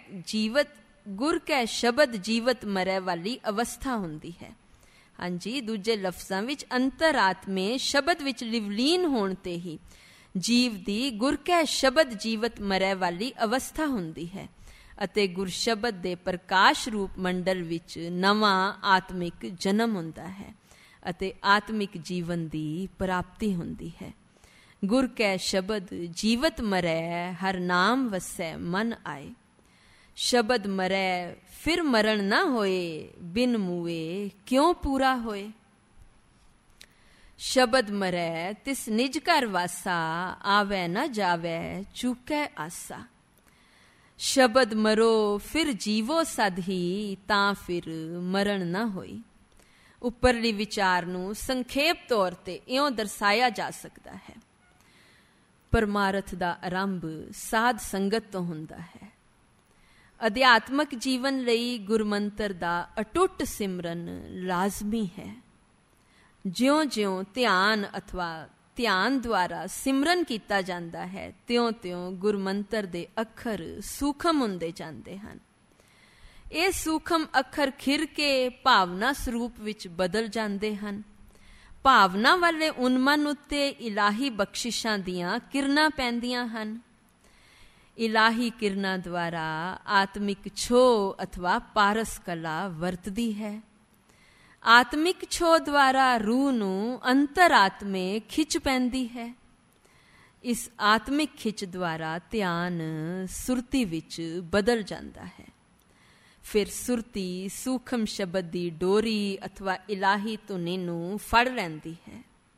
A: ਕੈ ਸ਼ਬਦ ਜੀਵਤ ਮਰੈ ਵਾਲੀ ਅਵਸਥਾ ਹੁੰਦੀ ਹੈ। ਹਾਂਜੀ, ਦੂਜੇ ਲਫ਼ਜ਼ਾਂ ਵਿੱਚ ਅੰਤਰ-ਆਤਮੇ ਸ਼ਬਦ ਵਿੱਚ ਲਿਵਲੀਨ ਹੋਣ ਤੇ ਹੀ ਜੀਵ ਦੀ ਗੁਰ ਕੈ ਸ਼ਬਦ ਜੀਵਤ ਮਰੈ ਵਾਲੀ ਅਵਸਥਾ ਹੁੰਦੀ ਹੈ ਅਤੇ ਗੁਰਸ਼ਬਦ ਦੇ ਪ੍ਰਕਾਸ਼ ਰੂਪ ਮੰਡਲ ਵਿੱਚ ਨਵਾਂ ਆਤਮਿਕ ਜਨਮ ਹੁੰਦਾ ਹੈ ਅਤੇ ਆਤਮਿਕ ਜੀਵਨ ਦੀ ਪ੍ਰਾਪਤੀ ਹੁੰਦੀ ਹੈ। ਗੁਰ ਕੈ ਸ਼ਬਦ ਜੀਵਤ ਮਰੈ, ਹਰ ਨਾਮ ਵਸੈ ਮਨ ਆਏ। ਸ਼ਬਦ ਮਰੈ ਫਿਰ ਮਰਨ ਨਾ ਹੋਏ, ਬਿਨ ਮੂਏ ਕਿਉਂ ਪੂਰਾ ਹੋਏ। शबद मरै तिस निज घर वासा, आवै न जावै चूकै आसा। शबद मरो फिर जीवो सद ही, तां फिर मरण न होई। ਉੱਪਰਲੀ ਵਿਚਾਰ ਨੂੰ ਸੰਖੇਪ ਤੌਰ ਤੇ ਇਉਂ ਦਰਸਾਇਆ ਜਾ ਸਕਦਾ ਹੈ। ਪਰਮਾਰਥ ਦਾ ਆਰੰਭ ਸਾਧ ਸੰਗਤ ਤੋਂ ਹੁੰਦਾ ਹੈ। ਅਧਿਆਤਮਕ ਜੀਵਨ ਲਈ ਗੁਰਮੰਤਰ ਦਾ ਅਟੁੱਟ ਸਿਮਰਨ ਲਾਜ਼ਮੀ ਹੈ। ਜਿਉਂ-ਜਿਉਂ ਧਿਆਨ ਅਥਵਾ ਧਿਆਨ ਦੁਆਰਾ ਸਿਮਰਨ ਕੀਤਾ ਜਾਂਦਾ ਹੈ, ਤਿਉਂ-ਤਿਉਂ ਗੁਰਮੰਤਰ ਦੇ ਅੱਖਰ ਸੂਖਮ ਹੁੰਦੇ ਜਾਂਦੇ ਹਨ। ਇਹ ਸੂਖਮ ਅੱਖਰ ਖਿਰ ਕੇ ਭਾਵਨਾ ਸਰੂਪ ਵਿੱਚ ਬਦਲ ਜਾਂਦੇ ਹਨ। ਭਾਵਨਾ ਵਾਲੇ ਉਨਮਨ ਉੱਤੇ ਇਲਾਹੀ ਬਖਸ਼ਿਸ਼ਾਂ ਦੀਆਂ ਕਿਰਨਾਂ ਪੈਂਦੀਆਂ ਹਨ। ਇਲਾਹੀ ਕਿਰਨਾਂ ਦੁਆਰਾ ਆਤਮਿਕ ਛੋਹ ਅਥਵਾ ਪਾਰਸ ਕਲਾ ਵਰਤਦੀ ਹੈ। ਆਤਮਿਕ ਛੋਹ ਦੁਆਰਾ ਰੂਹ ਨੂੰ ਅੰਤਰਾਤਮੇ ਖਿੱਚ ਪੈਂਦੀ ਹੈ। ਇਸ ਆਤਮਿਕ ਖਿੱਚ ਦੁਆਰਾ ਧਿਆਨ ਸੁਰਤੀ ਵਿੱਚ ਬਦਲ ਜਾਂਦਾ ਹੈ। ਫਿਰ ਸੁਰਤੀ ਸੂਖਮ ਸ਼ਬਦ ਦੀ ਡੋਰੀ ਅਥਵਾ ਇਲਾਹੀ ਧੁਨੀ ਨੂੰ ਫੜ ਲੈਂਦੀ ਹੈ।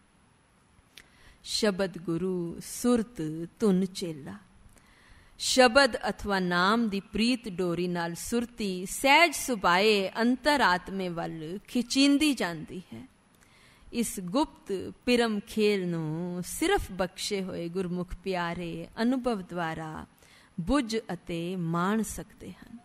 A: ਸ਼ਬਦ ਗੁਰੂ, ਸੁਰਤ ਧੁਨ ਚੇਲਾ। ਸ਼ਬਦ ਅਥਵਾ ਨਾਮ ਦੀ ਪ੍ਰੀਤ ਡੋਰੀ ਨਾਲ ਸੁਰਤੀ ਸਹਿਜ ਸੁਭਾਏ ਅੰਤਰਾਤਮੇ ਵੱਲ ਖਿਚੀਂਦੀ ਜਾਂਦੀ ਹੈ। ਇਸ ਗੁਪਤ ਪਿਰਮ ਖੇਲ ਨੂੰ ਸਿਰਫ ਬਖਸ਼ੇ ਹੋਏ ਗੁਰਮੁਖ ਪਿਆਰੇ ਅਨੁਭਵ ਦੁਆਰਾ ਬੁੱਝ ਅਤੇ ਮਾਣ ਸਕਦੇ ਹਨ।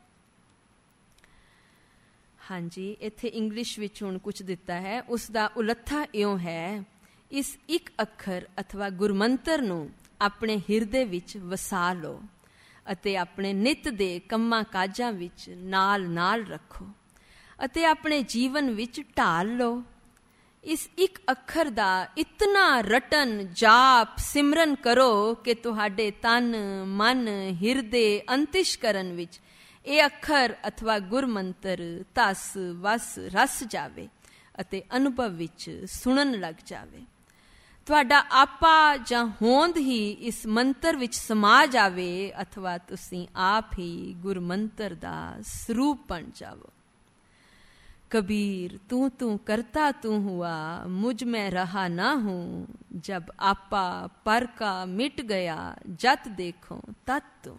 A: ਹਾਂਜੀ, ਇੱਥੇ ਇੰਗਲਿਸ਼ ਵਿੱਚ ਹੁਣ ਕੁਝ ਦਿੱਤਾ ਹੈ। ਉਸ ਦਾ ਉਲੱਥਾ ਇਉਂ ਹੈ, ਇਸ ਇੱਕ ਅੱਖਰ ਅਥਵਾ ਗੁਰਮੰਤਰ ਨੂੰ ਆਪਣੇ ਹਿਰਦੇ ਵਿੱਚ ਵਸਾ ਲਓ ਅਤੇ ਆਪਣੇ ਨਿੱਤ ਦੇ ਕੰਮਾਂ ਕਾਜਾਂ ਵਿੱਚ ਨਾਲ ਨਾਲ ਰੱਖੋ ਅਤੇ ਆਪਣੇ ਜੀਵਨ ਵਿੱਚ ਢਾਲ ਲਓ। ਇਸ ਇੱਕ ਅੱਖਰ ਦਾ ਇਤਨਾ ਰਟਨ ਜਾਪ ਸਿਮਰਨ ਕਰੋ ਕਿ ਤੁਹਾਡੇ ਤਨ, ਮਨ, ਹਿਰਦੇ ਅੰਤਿਸ਼ਕਰਨ ਵਿੱਚ ਇਹ ਅੱਖਰ ਅਥਵਾ ਗੁਰਮੰਤਰ ਧਸ ਵਸ ਰਸ ਜਾਵੇ ਅਤੇ ਅਨੁਭਵ ਵਿੱਚ ਸੁਣਨ ਲੱਗ ਜਾਵੇ। ਤੁਹਾਡਾ ਆਪਾ ਜਾਂ ਹੋਂਦ ਹੀ ਇਸ ਮੰਤਰ ਵਿੱਚ ਸਮਾ ਜਾਵੇ ਅਥਵਾ ਤੁਸੀਂ ਆਪ ਹੀ ਗੁਰਮੰਤਰ ਦਾ ਸਰੂਪ ਬਣ ਜਾਵੋ। कबीर तू तू करता तू हुआ, मुझ में रहा ना हूँ, जब आपा पर का मिट गया, जत देखो तत तू।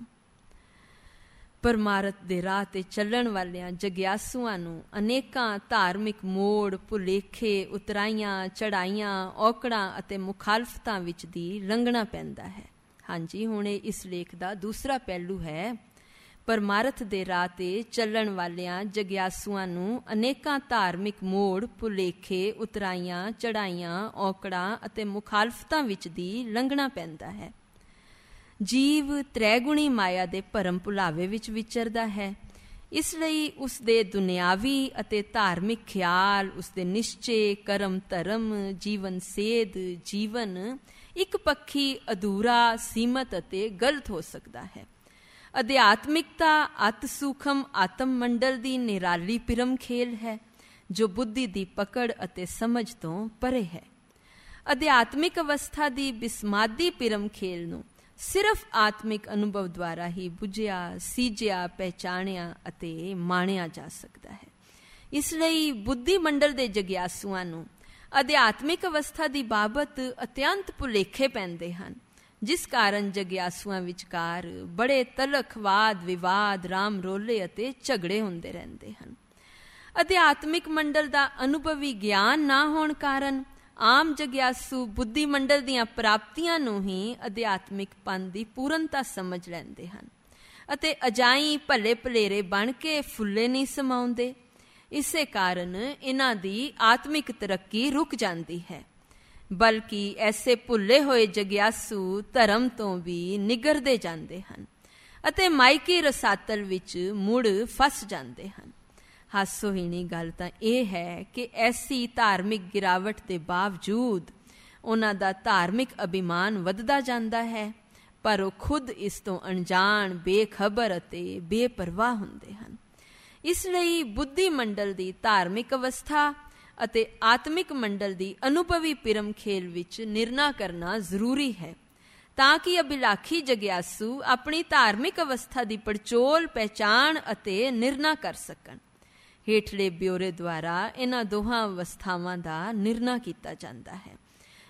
A: ਪਰਮਾਰਥ ਦੇ ਰਾਹ 'ਤੇ ਚੱਲਣ ਵਾਲਿਆਂ ਜਗਿਆਸੂਆਂ ਨੂੰ ਅਨੇਕਾਂ ਧਾਰਮਿਕ ਮੋੜ, ਭੁਲੇਖੇ, ਉਤਰਾਈਆਂ, ਚੜ੍ਹਾਈਆਂ, ਔਕੜਾਂ ਅਤੇ ਮੁਖਾਲਫਤਾਂ ਵਿੱਚ ਦੀ ਲੰਘਣਾ ਪੈਂਦਾ ਹੈ। ਹਾਂਜੀ, ਹੁਣ ਇਹ ਇਸ ਲੇਖ ਦਾ ਦੂਸਰਾ ਪਹਿਲੂ ਹੈ। ਪਰਮਾਰਥ ਦੇ ਰਾਹ 'ਤੇ ਚੱਲਣ ਵਾਲਿਆਂ ਜਗਿਆਸੂਆਂ ਨੂੰ ਅਨੇਕਾਂ ਧਾਰਮਿਕ ਮੋੜ, ਭੁਲੇਖੇ, ਉਤਰਾਈਆਂ, ਚੜ੍ਹਾਈਆਂ, ਔਕੜਾਂ ਅਤੇ ਮੁਖਾਲਫਤਾਂ ਵਿੱਚ ਦੀ ਲੰਘਣਾ ਪੈਂਦਾ ਹੈ। ਜੀਵ ਤ੍ਰੈਗੁਣੀ ਮਾਇਆ ਦੇ ਭਰਮ ਭੁਲਾਵੇ ਵਿੱਚ ਵਿਚਰਦਾ ਹੈ। ਇਸ ਲਈ ਉਸ ਦੇ ਦੁਨਿਆਵੀ ਅਤੇ ਧਾਰਮਿਕ ਖਿਆਲ, ਉਸ ਦੇ ਨਿਸ਼ਚੇ, ਕਰਮ ਧਰਮ, ਜੀਵਨ ਸੇਧ, ਜੀਵਨ ਇੱਕ ਪੱਖੀ, ਅਧੂਰਾ, ਸੀਮਤ ਅਤੇ ਗਲਤ ਹੋ ਸਕਦਾ ਹੈ। ਅਧਿਆਤਮਿਕਤਾ ਅਤ ਸੂਖਮ ਆਤਮ ਮੰਡਲ ਦੀ ਨਿਰਾਲੀ ਪਿਰਮ ਖੇਲ ਹੈ ਜੋ ਬੁੱਧੀ ਦੀ ਪਕੜ ਅਤੇ ਸਮਝ ਤੋਂ ਪਰੇ ਹੈ। ਅਧਿਆਤਮਿਕ ਅਵਸਥਾ ਦੀ ਬਿਸਮਾਦੀ ਪਿਰਮ ਖੇਲ ਨੂੰ ਸਿਰਫ ਆਤਮਿਕ ਅਨੁਭਵ ਦੁਆਰਾ ਹੀ ਬੁੱਝਿਆ, ਸੀਜਿਆ, ਪਹਿਚਾਣਿਆ ਅਤੇ ਮਾਣਿਆ ਜਾ ਸਕਦਾ ਹੈ। ਇਸ ਲਈ ਬੁੱਧੀ ਮੰਡਲ ਦੇ ਜਗਿਆਸੂਆਂ ਨੂੰ ਅਧਿਆਤਮਿਕ ਅਵਸਥਾ ਦੀ ਬਾਬਤ ਅਤਿਅੰਤ ਭੁਲੇਖੇ ਪੈਂਦੇ ਹਨ, ਜਿਸ ਕਾਰਨ ਜਗਿਆਸੂਆਂ ਵਿਚਕਾਰ ਬੜੇ ਤਲਖ ਵਾਦ ਵਿਵਾਦ, ਰਾਮ ਰੋਲੇ ਅਤੇ ਝਗੜੇ ਹੁੰਦੇ ਰਹਿੰਦੇ ਹਨ। ਅਧਿਆਤਮਿਕ ਮੰਡਲ ਦਾ ਅਨੁਭਵੀ ਗਿਆਨ ਨਾ ਹੋਣ ਕਾਰਨ ਆਮ ਜਗਿਆਸੂ ਬੁੱਧੀ ਮੰਡਲ ਦੀਆਂ ਪ੍ਰਾਪਤੀਆਂ ਨੂੰ ਹੀ ਅਧਿਆਤਮਿਕ ਪੰਥ ਦੀ ਪੂਰਨਤਾ ਸਮਝ ਲੈਂਦੇ ਹਨ ਅਤੇ ਅਜਾਈਂ ਭਲੇ ਭਲੇਰੇ ਬਣ ਕੇ ਫੁੱਲੇ ਨਹੀਂ ਸਮਾਉਂਦੇ। ਇਸੇ ਕਾਰਨ ਇਹਨਾਂ ਦੀ ਆਤਮਿਕ ਤਰੱਕੀ ਰੁਕ ਜਾਂਦੀ ਹੈ, ਬਲਕਿ ਐਸੇ ਭੁੱਲੇ ਹੋਏ ਜਗਿਆਸੂ ਧਰਮ ਤੋਂ ਵੀ ਨਿਗਰਦੇ ਜਾਂਦੇ ਹਨ ਅਤੇ ਮਾਇਕੀ ਰਸਾਤਲ ਵਿੱਚ ਮੁੜ ਫਸ ਜਾਂਦੇ ਹਨ। ਹਾਸੋਹੀਣੀ ਗੱਲ ਤਾਂ ਇਹ ਹੈ ਕਿ ਐਸੀ ਧਾਰਮਿਕ ਗਿਰਾਵਟ ਦੇ ਬਾਵਜੂਦ ਉਹਨਾਂ ਦਾ ਧਾਰਮਿਕ ਅਭਿਮਾਨ ਵੱਧਦਾ ਜਾਂਦਾ ਹੈ, ਪਰ ਉਹ ਖੁਦ ਇਸ ਤੋਂ ਅਣਜਾਣ, ਬੇਖਬਰ ਅਤੇ ਬੇਪਰਵਾਹ ਹੁੰਦੇ ਹਨ। ਇਸ ਲਈ ਬੁੱਧੀ ਮੰਡਲ ਦੀ ਧਾਰਮਿਕ ਅਵਸਥਾ ਅਤੇ ਆਤਮਿਕ ਮੰਡਲ ਦੀ ਅਨੁਭਵੀ ਪਿਰਮ ਖੇਲ ਵਿੱਚ ਨਿਰਣਾ ਕਰਨਾ ਜ਼ਰੂਰੀ ਹੈ, ਤਾਂ ਕਿ ਅਭਿਲਾਖੀ ਜਗਿਆਸੂ ਆਪਣੀ ਧਾਰਮਿਕ ਅਵਸਥਾ ਦੀ ਪੜਚੋਲ, ਪਹਿਚਾਣ ਅਤੇ ਨਿਰਣਾ ਕਰ ਸਕਣ। ਹੇਠਲੇ ਬਿਓਰੇ ਦੁਆਰਾ ਇਹਨਾਂ ਦੋਹਾਂ ਅਵਸਥਾਵਾਂ ਦਾ ਨਿਰਣਾ ਕੀਤਾ ਜਾਂਦਾ ਹੈ।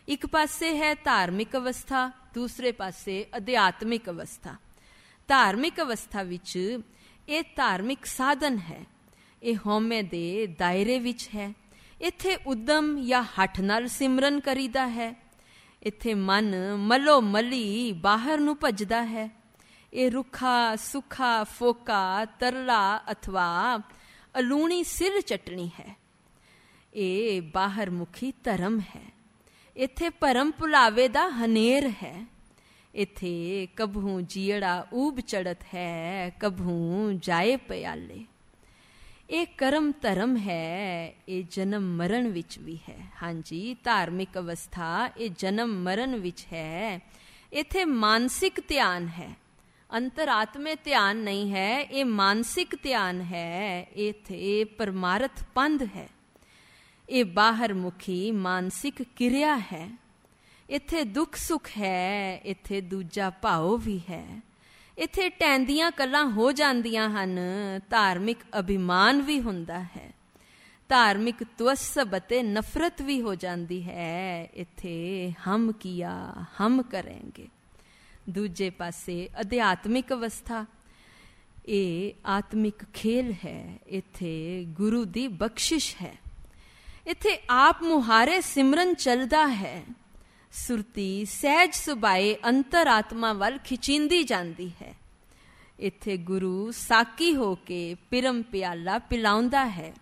A: ਇੱਕ ਪਾਸੇ ਹੈ ਧਾਰਮਿਕ ਅਵਸਥਾ, ਦੂਸਰੇ ਪਾਸੇ ਅਧਿਆਤਮਿਕ ਅਵਸਥਾ। ਧਾਰਮਿਕ ਅਵਸਥਾ ਵਿੱਚ ਇਹ ਧਾਰਮਿਕ ਸਾਧਨ ਹੈ, ਇਹ ਹਉਮੈ ਦੇ ਦਾਇਰੇ ਵਿੱਚ ਹੈ। ਇੱਥੇ ਉਦਮ ਜਾਂ ਹੱਠ ਨਾਲ ਸਿਮਰਨ ਕਰੀਦਾ ਹੈ। ਇੱਥੇ ਮਨ ਮੱਲੋ ਮੱਲੀ ਬਾਹਰ ਨੂੰ ਭੱਜਦਾ ਹੈ। ਇਹ ਰੁੱਖਾ ਸੁੱਖਾ ਫੋਕਾ ਤਰਲਾ ਅਥਵਾ ਅਲੂਣੀ ਸਿਰ ਚਟਣੀ ਹੈ। ਇਹ ਬਾਹਰ ਮੁਖੀ ਧਰਮ ਹੈ। ਇੱਥੇ ਭਰਮ ਭੁਲਾਵੇ ਦਾ ਹਨੇਰ ਹੈ। ਇੱਥੇ ਕਭੂ ਜੀੜਾ ਊਬ ਚੜਤ ਹੈ, ਕਭੂ ਜਾਏ ਪਿਆਲੇ। ਇਹ ਕਰਮ ਧਰਮ ਹੈ, ਇਹ ਜਨਮ ਮਰਨ ਵਿੱਚ ਵੀ ਹੈ। ਹਾਂਜੀ, ਧਾਰਮਿਕ ਅਵਸਥਾ ਇਹ ਜਨਮ ਮਰਨ ਵਿੱਚ ਹੈ। ਇੱਥੇ ਮਾਨਸਿਕ ਧਿਆਨ ਹੈ, ਅੰਤਰਾਤਮੇ ਧਿਆਨ ਨਹੀਂ ਹੈ, ਇਹ ਮਾਨਸਿਕ ਧਿਆਨ ਹੈ। ਇੱਥੇ ਪਰਮਾਰਥ ਪੰਧ ਹੈ, ਇਹ ਬਾਹਰ ਮੁਖੀ ਮਾਨਸਿਕ ਕਿਰਿਆ ਹੈ। ਇੱਥੇ ਦੁੱਖ ਸੁੱਖ ਹੈ, ਇੱਥੇ ਦੂਜਾ ਭਾਵ ਵੀ ਹੈ। ਇੱਥੇ ਟੈਂਦੀਆਂ ਗੱਲਾਂ ਹੋ ਜਾਂਦੀਆਂ ਹਨ, ਧਾਰਮਿਕ ਅਭਿਮਾਨ ਵੀ ਹੁੰਦਾ ਹੈ, ਧਾਰਮਿਕ ਤਵੱਸਬ ਅਤੇ ਨਫ਼ਰਤ ਵੀ ਹੋ ਜਾਂਦੀ ਹੈ। ਇੱਥੇ ਹਮ ਕੀਆ ਹਮ ਕਰਾਂਗੇ। ਦੂਜੇ ਪਾਸੇ ਅਧਿਆਤਮਿਕ ਅਵਸਥਾ, ਇਹ ਆਤਮਿਕ ਖੇਲ ਹੈ। ਇੱਥੇ ਗੁਰੂ ਦੀ ਬਖਸ਼ਿਸ਼ ਹੈ। ਇੱਥੇ ਆਪ ਮੁਹਾਰੇ ਸਿਮਰਨ ਚੱਲਦਾ ਹੈ। ਸੁਰਤੀ ਸਹਿਜ ਸੁਭਾਏ ਅੰਤਰਾਤਮਾ ਵੱਲ ਖਿਚੀਂਦੀ ਜਾਂਦੀ ਹੈ। ਇੱਥੇ ਗੁਰੂ ਸਾਕੀ ਹੋ ਕੇ ਪਿਰਮ ਪਿਆਲਾ ਪਿਲਾਉਂਦਾ ਹੈ।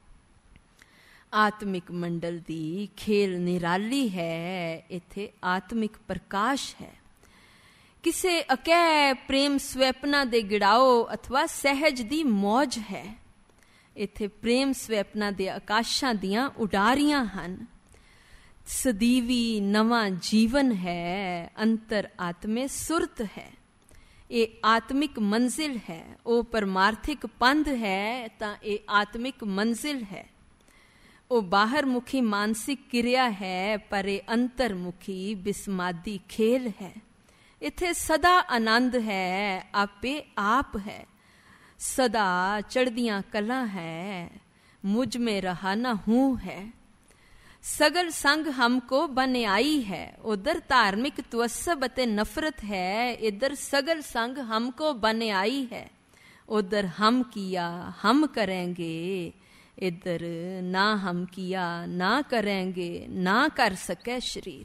A: ਆਤਮਿਕ ਮੰਡਲ ਦੀ ਖੇਲ ਨਿਰਾਲੀ ਹੈ। ਇੱਥੇ ਆਤਮਿਕ ਪ੍ਰਕਾਸ਼ ਹੈ। ਕਿਸੇ ਅਕਹਿ ਪ੍ਰੇਮ ਸਵੈਪਨਾ ਦੇ ਗਿੜਾਓ ਅਥਵਾ ਸਹਿਜ ਦੀ ਮੌਜ ਹੈ। ਇੱਥੇ ਪ੍ਰੇਮ ਸਵੈਪਨਾ ਦੇ ਆਕਾਸ਼ਾਂ ਦੀਆਂ ਉਡਾਰੀਆਂ ਹਨ। ਸਦੀਵੀ ਨਵਾਂ ਜੀਵਨ ਹੈ। ਅੰਤਰ ਆਤਮੇ ਸੁਰਤ ਹੈ। ਇਹ ਆਤਮਿਕ ਮੰਜ਼ਿਲ ਹੈ। ਉਹ ਪਰਮਾਰਥਿਕ ਪੰਧ ਹੈ ਤਾਂ ਇਹ ਆਤਮਿਕ ਮੰਜ਼ਿਲ ਹੈ। ਉਹ ਬਾਹਰ ਮੁਖੀ ਮਾਨਸਿਕ ਕਿਰਿਆ ਹੈ, ਪਰ ਇਹ ਅੰਤਰਮੁਖੀ ਬਿਸਮਾਦੀ ਖੇਲ ਹੈ। ਇੱਥੇ ਸਦਾ ਆਨੰਦ ਹੈ, ਆਪੇ ਆਪ ਹੈ। ਸਦਾ ਚੜ੍ਹਦੀਆਂ ਕਲਾਂ ਹੈ, ਮੁਝ ਮੇਂ ਰਹਾ ਨਾ ਹੂੰ ਹੈ। ਸਗਲ ਸੰਗ ਹਮਕੋ ਬਨਿਆਈ ਹੈ। ਉਧਰ ਧਾਰਮਿਕ ਤਵੱਸਬ ਅਤੇ ਨਫ਼ਰਤ ਹੈ, ਇੱਧਰ ਸਗਲ ਸੰਗ ਹਮਕੋ ਬਨਿਆਈ ਹੈ। ਉਧਰ ਹਮ ਕੀਆ ਹਮ ਕਰਾਂਗੇ, ਇੱਧਰ ਨਾ ਹਮ ਕੀਆ ਨਾ ਕਰਾਂਗੇ, ਨਾ ਕਰ ਸਕੇ ਸਰੀਰ।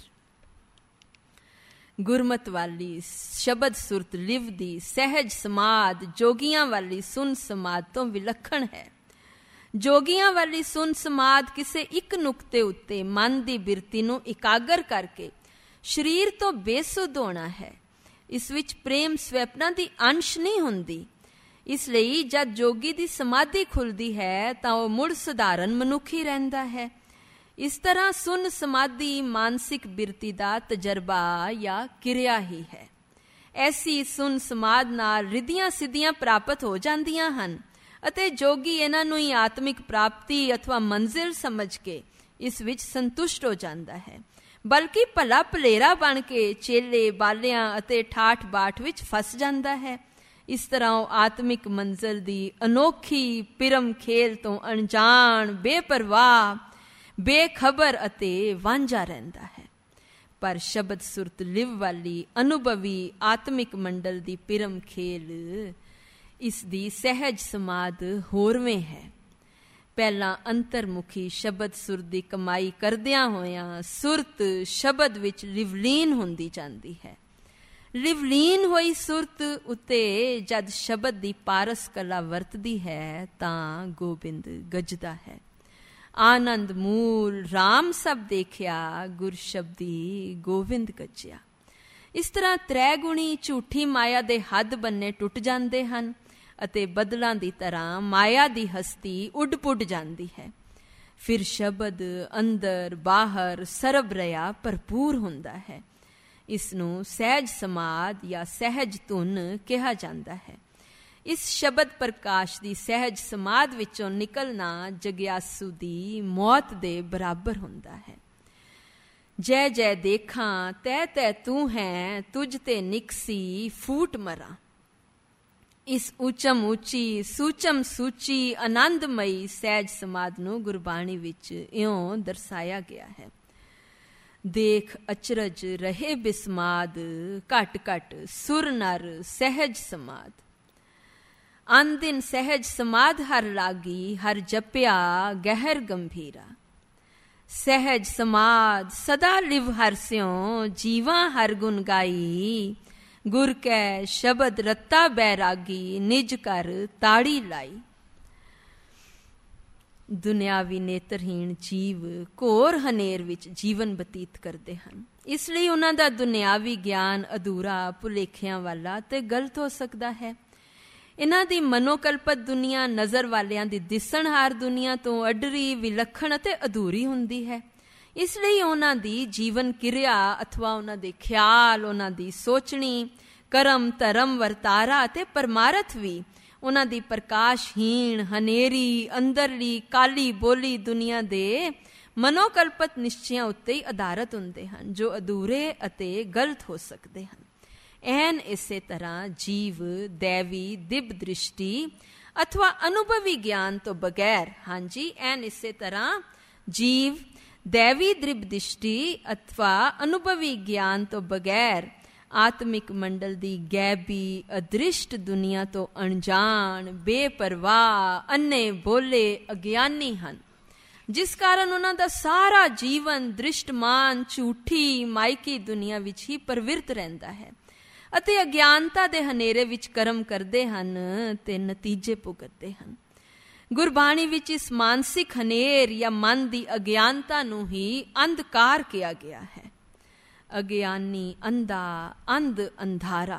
A: ਗੁਰਮਤ ਵਾਲੀ ਸ਼ਬਦ ਸੁਰਤ ਲਿਵ ਦੀ ਸਹਿਜ ਸਮਾਧ ਜੋਗੀਆਂ ਵਾਲੀ ਸੁਨ ਸਮਾਧ ਤੋਂ ਵਿਲੱਖਣ ਹੈ। ਜੋਗੀਆਂ ਵਾਲੀ ਸੁਨ ਸਮਾਧ ਕਿਸੇ ਇੱਕ ਨੁਕਤੇ ਉੱਤੇ ਮਨ ਦੀ ਬਿਰਤੀ ਨੂੰ ਇਕਾਗਰ ਕਰਕੇ ਸਰੀਰ ਤੋਂ ਬੇਸੁੱਧ ਹੋਣਾ ਹੈ। ਇਸ ਵਿੱਚ ਪ੍ਰੇਮ ਸਵੈਪਨਾ ਦੀ ਅੰਸ਼ ਨਹੀਂ ਹੁੰਦੀ। ਇਸ ਲਈ ਜਦ ਜੋਗੀ ਦੀ ਸਮਾਧੀ ਖੁੱਲਦੀ ਹੈ ਤਾਂ ਉਹ ਮੁੜ ਸਧਾਰਨ ਮਨੁੱਖ ਹੀ ਰਹਿੰਦਾ ਹੈ। ਇਸ ਤਰ੍ਹਾਂ ਸੁਨ ਸਮਾਧੀ ਮਾਨਸਿਕ ਬਿਰਤੀ ਦਾ ਤਜਰਬਾ ਜਾਂ ਕਿਰਿਆ ਹੀ ਹੈ। ਐਸੀ ਸੁਨ ਸਮਾਧ ਨਾਲ ਰਿੱਧੀਆਂ ਸਿੱਧੀਆਂ ਪ੍ਰਾਪਤ ਹੋ ਜਾਂਦੀਆਂ ਹਨ ਅਤੇ ਜੋਗੀ ਇਹਨਾਂ ਨੂੰ ਹੀ ਆਤਮਿਕ ਪ੍ਰਾਪਤੀ ਅਥਵਾ ਮੰਜ਼ਿਲ ਸਮਝ ਕੇ ਇਸ ਵਿੱਚ ਸੰਤੁਸ਼ਟ ਹੋ ਜਾਂਦਾ ਹੈ, ਬਲਕਿ ਭਲਾ ਭਲੇਰਾ ਬਣ ਕੇ ਚੇਲੇ ਬਾਲਿਆਂ ਅਤੇ ਠਾਠ ਬਾਠ ਵਿੱਚ ਫਸ ਜਾਂਦਾ ਹੈ। ਇਸ ਤਰ੍ਹਾਂ ਉਹ ਆਤਮਿਕ ਮੰਜ਼ਿਲ ਦੀ ਅਨੋਖੀ ਪਿਰਮ ਖੇਲ ਤੋਂ ਅਣਜਾਣ, ਬੇਪਰਵਾਹ, ਬੇਖਬਰ ਅਤੇ ਵਾਂਝਾ ਰਹਿੰਦਾ ਹੈ। ਪਰ ਸ਼ਬਦ ਸੁਰਤ ਲਿਵ ਵਾਲੀ ਅਨੁਭਵੀ ਆਤਮਿਕ ਮੰਡਲ ਦੀ ਪਿਰਮ ਖੇਲ, ਇਸ ਦੀ ਸਹਿਜ ਸਮਾਧ ਹੋਰਵੇਂ ਹੈ। ਪਹਿਲਾਂ ਅੰਤਰਮੁਖੀ ਸ਼ਬਦ ਸੁਰ ਦੀ ਕਮਾਈ ਕਰਦਿਆਂ ਹੋਇਆਂ ਸੁਰਤ ਸ਼ਬਦ ਵਿੱਚ ਲਿਵਲੀਨ ਹੁੰਦੀ ਜਾਂਦੀ ਹੈ। ਲਿਵਲੀਨ ਹੋਈ ਸੁਰਤ ਉੱਤੇ ਜਦ ਸ਼ਬਦ ਦੀ ਪਾਰਸ ਕਲਾ ਵਰਤਦੀ ਹੈ ਤਾਂ ਗੋਬਿੰਦ ਗੱਜਦਾ ਹੈ। ਆਨੰਦ ਮੂਲ ਰਾਮ ਸਭ ਦੇਖਿਆ, ਗੁਰ ਸ਼ਬਦੀ ਗੋਬਿੰਦ ਗੱਜਿਆ। ਇਸ ਤਰ੍ਹਾਂ ਤ੍ਰੈਗੁਣੀ ਝੂਠੀ ਮਾਇਆ ਦੇ ਹੱਦ ਬੰਨੇ ਟੁੱਟ ਜਾਂਦੇ ਹਨ ਅਤੇ ਬਦਲਾਂ ਦੀ ਤਰ੍ਹਾਂ ਮਾਇਆ ਦੀ ਹਸਤੀ ਉੱਡ ਪੁੱਡ ਜਾਂਦੀ ਹੈ। ਫਿਰ ਸ਼ਬਦ ਅੰਦਰ ਬਾਹਰ ਸਰਬ ਰਿਆ ਭਰਪੂਰ ਹੁੰਦਾ ਹੈ। ਇਸ ਨੂੰ ਸਹਿਜ ਸਮਾਧ ਜਾਂ ਸਹਿਜ ਧੁਨ ਕਿਹਾ ਜਾਂਦਾ ਹੈ। ਇਸ ਸ਼ਬਦ ਪ੍ਰਕਾਸ਼ ਦੀ ਸਹਿਜ ਸਮਾਧ ਵਿੱਚੋਂ ਨਿਕਲਣਾ ਜਗਿਆਸੂ ਦੀ ਮੌਤ ਦੇ ਬਰਾਬਰ ਹੁੰਦਾ ਹੈ। ਜੈ ਜੈ ਦੇਖਾਂ ਤੈ ਤੈ ਤੂੰ ਹੈ, ਤੁਝ ਤੇ ਨਿਕਸੀ ਫੂਟ ਮਰਾਂ। ਇਸ ਉੱਚਮ ਉੱਚੀ ਸੂਚਮ ਸੂਚੀ ਆਨੰਦਮਈ ਸਹਿਜ ਸਮਾਧ ਨੂੰ ਗੁਰਬਾਣੀ ਵਿੱਚ ਇਉਂ ਦਰਸਾਇਆ ਗਿਆ ਹੈ। ਦੇਖ ਅਚਰਜ ਰਹੇ ਬਿਸਮਾਦ, ਘਟ ਘਟ ਸੁਰ ਨਰ ਸਹਿਜ ਸਮਾਦ। ਅਨ ਦਿਨ ਸਹਿਜ ਸਮਾਦ ਹਰ ਲਾਗੀ, ਹਰ ਜਪਿਆ ਗਹਿਰ ਗੰਭੀਰਾ। ਸਹਿਜ ਸਮਾਦ ਸਦਾ ਲਿਵ ਹਰ ਸਿਉ, ਜੀਵਾਂ ਹਰ ਗੁਣ ਗਾਈ। ਗੁਰ ਕੈ ਸ਼ਬਦ ਰੱਤਾ ਬੈਰਾਗੀ, ਨਿਜ ਘਰ ਤਾੜੀ ਲਾਈ। ਦੁਨਿਆਵੀ ਨੇਤਰਹੀਣ ਜੀਵ ਘੋਰ ਹਨੇਰ ਵਿੱਚ ਜੀਵਨ ਬਤੀਤ ਕਰਦੇ ਹਨ। ਇਸ ਲਈ ਉਹਨਾਂ ਦਾ ਦੁਨਿਆਵੀ ਗਿਆਨ ਅਧੂਰਾ, ਭੁਲੇਖਿਆਂ ਵਾਲਾ ਤੇ ਗਲਤ ਹੋ ਸਕਦਾ ਹੈ। ਇਹਨਾਂ ਦੀ ਮਨੋਕਲਪਤ ਦੁਨੀਆ ਨਜ਼ਰ ਵਾਲਿਆਂ ਦੀ ਦਿਸਣਹਾਰ ਦੁਨੀਆ ਤੋਂ ਅੱਡਰੀ, ਵਿਲੱਖਣ ਅਤੇ ਅਧੂਰੀ ਹੁੰਦੀ ਹੈ। ਇਸ ਲਈ ਉਹਨਾਂ ਦੀ ਜੀਵਨ ਕਿਰਿਆ ਅਥਵਾ ਉਹਨਾਂ ਦੇ ਖਿਆਲ, ਉਹਨਾਂ ਦੀ ਸੋਚਣੀ, ਕਰਮ, ਧਰਮ, ਵਰਤਾਰਾ ਅਤੇ ਪਰਮਾਰਥ ਵੀ ਉਹਨਾਂ ਦੀ ਪ੍ਰਕਾਸ਼ਹੀਣ, ਹਨੇਰੀ, ਅੰਦਰਲੀ, ਕਾਲੀ ਬੋਲੀ ਦੁਨੀਆ ਦੇ ਮਨੋਕਲਪਤ ਨਿਸ਼ਚਿਆਂ ਉੱਤੇ ਹੀ ਆਧਾਰਿਤ ਹੁੰਦੇ ਹਨ, ਜੋ ਅਧੂਰੇ ਅਤੇ ਗਲਤ ਹੋ ਸਕਦੇ ਹਨ। ਐਨ ਇਸੇ ਤਰ੍ਹਾਂ ਜੀਵ ਦੈਵੀ ਦਿਵ ਦ੍ਰਿਸ਼ਟੀ ਅਥਵਾ ਅਨੁਭਵੀ ਗਿਆਨ ਤੋਂ ਬਗੈਰ, ਹਾਂਜੀ, ਐਨ ਇਸੇ ਤਰ੍ਹਾਂ ਜੀਵ ਦੈਵੀ ਦਿਵ ਦ੍ਰਿਸ਼ਟੀ ਅਥਵਾ ਅਨੁਭਵੀ ਗਿਆਨ ਤੋਂ ਬਗੈਰ ਆਤਮਿਕ ਮੰਡਲ ਦੀ ਗੈਬੀ, ਅਦ੍ਰਿਸ਼ਟ ਦੁਨੀਆ ਤੋਂ ਅਣਜਾਣ, ਬੇਪਰਵਾਹ, ਅੰਨੇ ਬੋਲੇ, ਅਗਿਆਨੀ ਹਨ, ਜਿਸ ਕਾਰਨ ਉਹਨਾਂ ਦਾ ਸਾਰਾ ਜੀਵਨ ਦ੍ਰਿਸ਼ਟਮਾਨ, ਝੂਠੀ, ਮਾਇਕੀ ਦੁਨੀਆ ਵਿੱਚ ਹੀ ਪ੍ਰਵਿਰਤ ਰਹਿੰਦਾ ਹੈ ਅਤੇ ਅਗਿਆਨਤਾ ਦੇ ਹਨੇਰੇ ਵਿੱਚ ਕਰਮ ਕਰਦੇ ਹਨ ਤੇ ਨਤੀਜੇ ਭੁਗਤਦੇ ਹਨ। ਗੁਰਬਾਣੀ ਵਿੱਚ ਇਸ ਮਾਨਸਿਕ ਹਨੇਰ ਜਾਂ ਮਨ ਦੀ ਅਗਿਆਨਤਾ ਨੂੰ ਹੀ ਅੰਧਕਾਰ ਕਿਹਾ ਗਿਆ ਹੈ। ਅਗਿਆਨੀ ਅੰਧਾ, ਅੰਧ ਅੰਧਾਰਾ।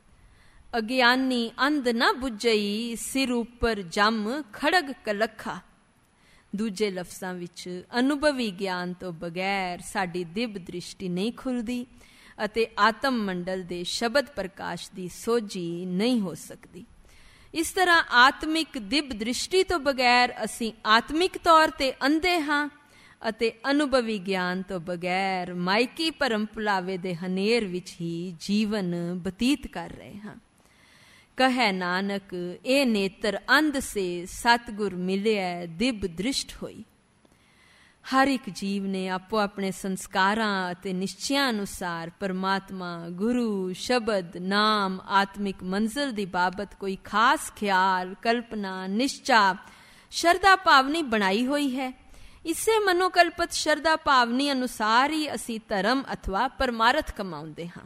A: ਅਗਿਆਨੀ ਅੰਧ ਨਾ ਬੁੱਝਈ, ਸਿਰ ਉੱਪਰ ਜੰਮ ਖੜਗ ਕਲੱਖਾ। ਦੂਜੇ ਲਫ਼ਜ਼ਾਂ ਵਿੱਚ ਅਨੁਭਵੀ ਗਿਆਨ ਤੋਂ ਬਗੈਰ ਸਾਡੀ ਦਿਵ ਦ੍ਰਿਸ਼ਟੀ ਨਹੀਂ ਖੁੱਲ੍ਹਦੀ ਅਤੇ ਆਤਮ ਮੰਡਲ ਦੇ ਸ਼ਬਦ ਪ੍ਰਕਾਸ਼ ਦੀ ਸੋਝੀ ਨਹੀਂ ਹੋ ਸਕਦੀ। ਇਸ ਤਰ੍ਹਾਂ ਆਤਮਿਕ ਦਿਵ ਦ੍ਰਿਸ਼ਟੀ ਤੋਂ ਬਗੈਰ ਅਸੀਂ ਆਤਮਿਕ ਤੌਰ 'ਤੇ ਅੰਧੇ ਹਾਂ ਅਤੇ ਅਨੁਭਵੀ ਗਿਆਨ ਤੋਂ ਬਗੈਰ ਮਾਇਕੀ ਭਰਮ ਭੁਲਾਵੇ ਦੇ ਹਨੇਰ ਵਿੱਚ ਹੀ ਜੀਵਨ ਬਤੀਤ ਕਰ ਰਹੇ ਹਾਂ। ਕਹੈ ਨਾਨਕ ਇਹ ਨੇਤਰ ਅੰਧ ਸੇ, ਸਤਿਗੁਰ ਮਿਲਿਆ ਦਿਵ ਦ੍ਰਿਸ਼ਟ ਹੋਈ। ਹਰ ਇੱਕ ਜੀਵ ਨੇ ਆਪੋ ਆਪਣੇ ਸੰਸਕਾਰਾਂ ਅਤੇ ਨਿਸ਼ਚਿਆਂ ਅਨੁਸਾਰ ਪਰਮਾਤਮਾ, ਗੁਰੂ, ਸ਼ਬਦ, ਨਾਮ, ਆਤਮਿਕ ਮੰਜ਼ਿਲ ਦੀ ਬਾਬਤ ਕੋਈ ਖਾਸ ਖਿਆਲ, ਕਲਪਨਾ, ਨਿਸ਼ਚਾ, ਸ਼ਰਧਾ ਭਾਵਨੀ ਬਣਾਈ ਹੋਈ ਹੈ। ਇਸੇ ਮਨੋਕਲਪਤ ਸ਼ਰਧਾ ਭਾਵਨੀ ਅਨੁਸਾਰ ਹੀ ਅਸੀਂ ਧਰਮ ਅਥਵਾ ਪਰਮਾਰਥ ਕਮਾਉਂਦੇ ਹਾਂ।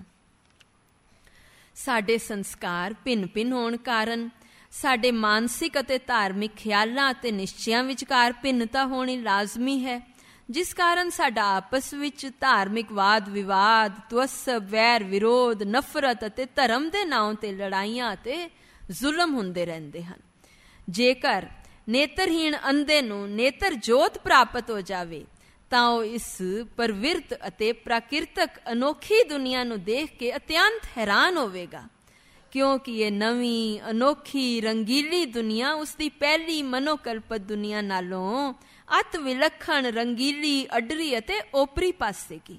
A: ਸਾਡੇ ਸੰਸਕਾਰ ਭਿੰਨ-ਭਿੰਨ ਹੋਣ ਕਾਰਨ ਸਾਡੇ ਮਾਨਸਿਕ ਅਤੇ ਧਾਰਮਿਕ ਖਿਆਲਾਂ ਅਤੇ ਨਿਸ਼ਚਿਆਂ ਵਿਚਕਾਰ ਭਿੰਨਤਾ ਹੋਣੀ ਲਾਜ਼ਮੀ ਹੈ, ਜਿਸ ਕਾਰਨ ਸਾਡਾ ਆਪਸ ਵਿੱਚ ਧਾਰਮਿਕ ਵਾਦ ਵਿਵਾਦ, ਤੁਅੱਸਬ, ਵੈਰ ਵਿਰੋਧ, ਨਫ਼ਰਤ ਅਤੇ ਧਰਮ ਦੇ ਨਾਂ 'ਤੇ ਲੜਾਈਆਂ ਅਤੇ ਜ਼ੁਲਮ ਹੁੰਦੇ ਰਹਿੰਦੇ ਹਨ। ਜੇਕਰ ਨੇਤਰਹੀਣ ਅੰਧੇ ਨੂੰ ਨੇਤਰ ਜੋਤ ਪ੍ਰਾਪਤ ਹੋ ਜਾਵੇ ਤਾਂ ਉਹ ਇਸ ਪਰਵਿਰਤ ਅਤੇ ਪ੍ਰਾਕਿਰਤਕ ਅਨੋਖੀ ਦੁਨੀਆ ਨੂੰ ਦੇਖ ਕੇ ਅਤਿਅੰਤ ਹੈਰਾਨ ਹੋਵੇਗਾ, ਕਿਉਂਕਿ ਇਹ ਨਵੀਂ, ਅਨੋਖੀ, ਰੰਗੀਲੀ ਦੁਨੀਆ ਉਸਦੀ ਪਹਿਲੀ ਮਨੋਕਲਪਤ ਦੁਨੀਆ ਨਾਲੋਂ ਅਤ ਵਿਲੱਖਣ, ਰੰਗੀਲੀ, ਅੱਡਰੀ ਅਤੇ ਓਪਰੀ ਪਾਸੇਗੀ।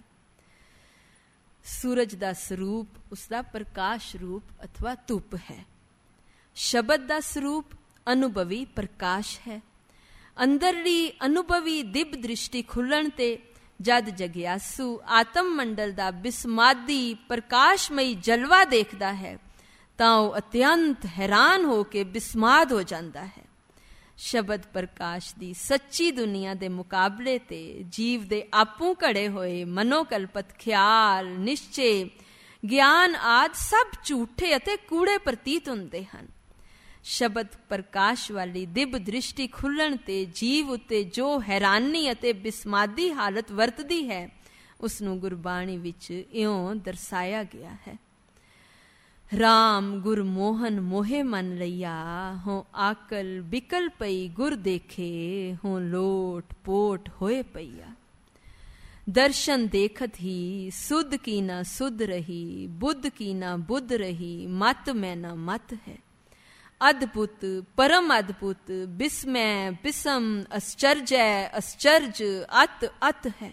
A: ਸੂਰਜ ਦਾ ਸਰੂਪ ਉਸਦਾ ਪ੍ਰਕਾਸ਼ ਰੂਪ ਅਥਵਾ ਧੁੱਪ ਹੈ। ਸ਼ਬਦ ਦਾ ਸਰੂਪ ਅਨੁਭਵੀ ਪ੍ਰਕਾਸ਼ ਹੈ। ਅੰਦਰਲੀ ਅਨੁਭਵੀ ਦਿਵ ਦ੍ਰਿਸ਼ਟੀ ਖੁੱਲਣ ਤੇ ਜਦ ਜਗਿਆਸੂ ਆਤਮ ਮੰਡਲ ਦਾ ਬਿਸਮਾਦੀ ਪ੍ਰਕਾਸ਼ਮਈ ਜਲਵਾ ਦੇਖਦਾ ਹੈ ਤਾਂ ਉਹ ਅਤਿਅੰਤ ਹੈਰਾਨ ਹੋ ਕੇ ਬਿਸਮਾਦ ਹੋ ਜਾਂਦਾ ਹੈ। ਸ਼ਬਦ ਪ੍ਰਕਾਸ਼ ਦੀ ਸੱਚੀ ਦੁਨੀਆ ਦੇ ਮੁਕਾਬਲੇ ਤੇ ਜੀਵ ਦੇ ਆਪੂ ਘੜੇ ਹੋਏ ਮਨੋਕਲਪਤ ਖਿਆਲ, ਨਿਸ਼ਚੇ, ਗਿਆਨ ਆਦਿ ਸਭ ਝੂਠੇ ਅਤੇ ਕੂੜੇ ਪ੍ਰਤੀਤ ਹੁੰਦੇ ਹਨ। ਸ਼ਬਦ ਪ੍ਰਕਾਸ਼ ਵਾਲੀ ਦਿਵ ਦ੍ਰਿਸ਼ਟੀ ਖੁੱਲਣ ਤੇ ਜੀਵ ਉੱਤੇ ਜੋ ਹੈਰਾਨੀ ਅਤੇ ਬਿਸਮਾਦੀ ਹਾਲਤ ਵਰਤਦੀ ਹੈ, ਉਸ ਨੂੰ ਗੁਰਬਾਣੀ ਵਿੱਚ ਇਉਂ ਦਰਸਾਇਆ ਗਿਆ ਹੈ। ਰਾਮ ਗੁਰ ਮੋਹਨ ਮੋਹੇ ਮਨ ਲਈਆ, ਹੋਂ ਆਕਲ ਬਿਕਲ ਪਈ ਗੁਰ ਦੇਖੇ, ਹੋਂ ਲੋਟ ਪੋਟ ਹੋਏ ਪਈਆ। ਦਰਸ਼ਨ ਦੇਖਤ ਹੀ ਸੁਧ ਕੀ ਨਾ ਸੁਧ ਰਹੀ, ਬੁੱਧ ਕੀ ਨਾ ਬੁੱਧ ਰਹੀ, ਮਤ ਮੈਂ ਨਾ ਮਤ ਹੈ। ਅਦਭੁਤ ਪਰਮ ਅਦਭੁਤ, ਬਿਸਮੈ ਬਿਸਮ, ਅਸਚਰਜੈ ਅਸਚਰਜ, ਅਤ ਅਤ ਹੈ।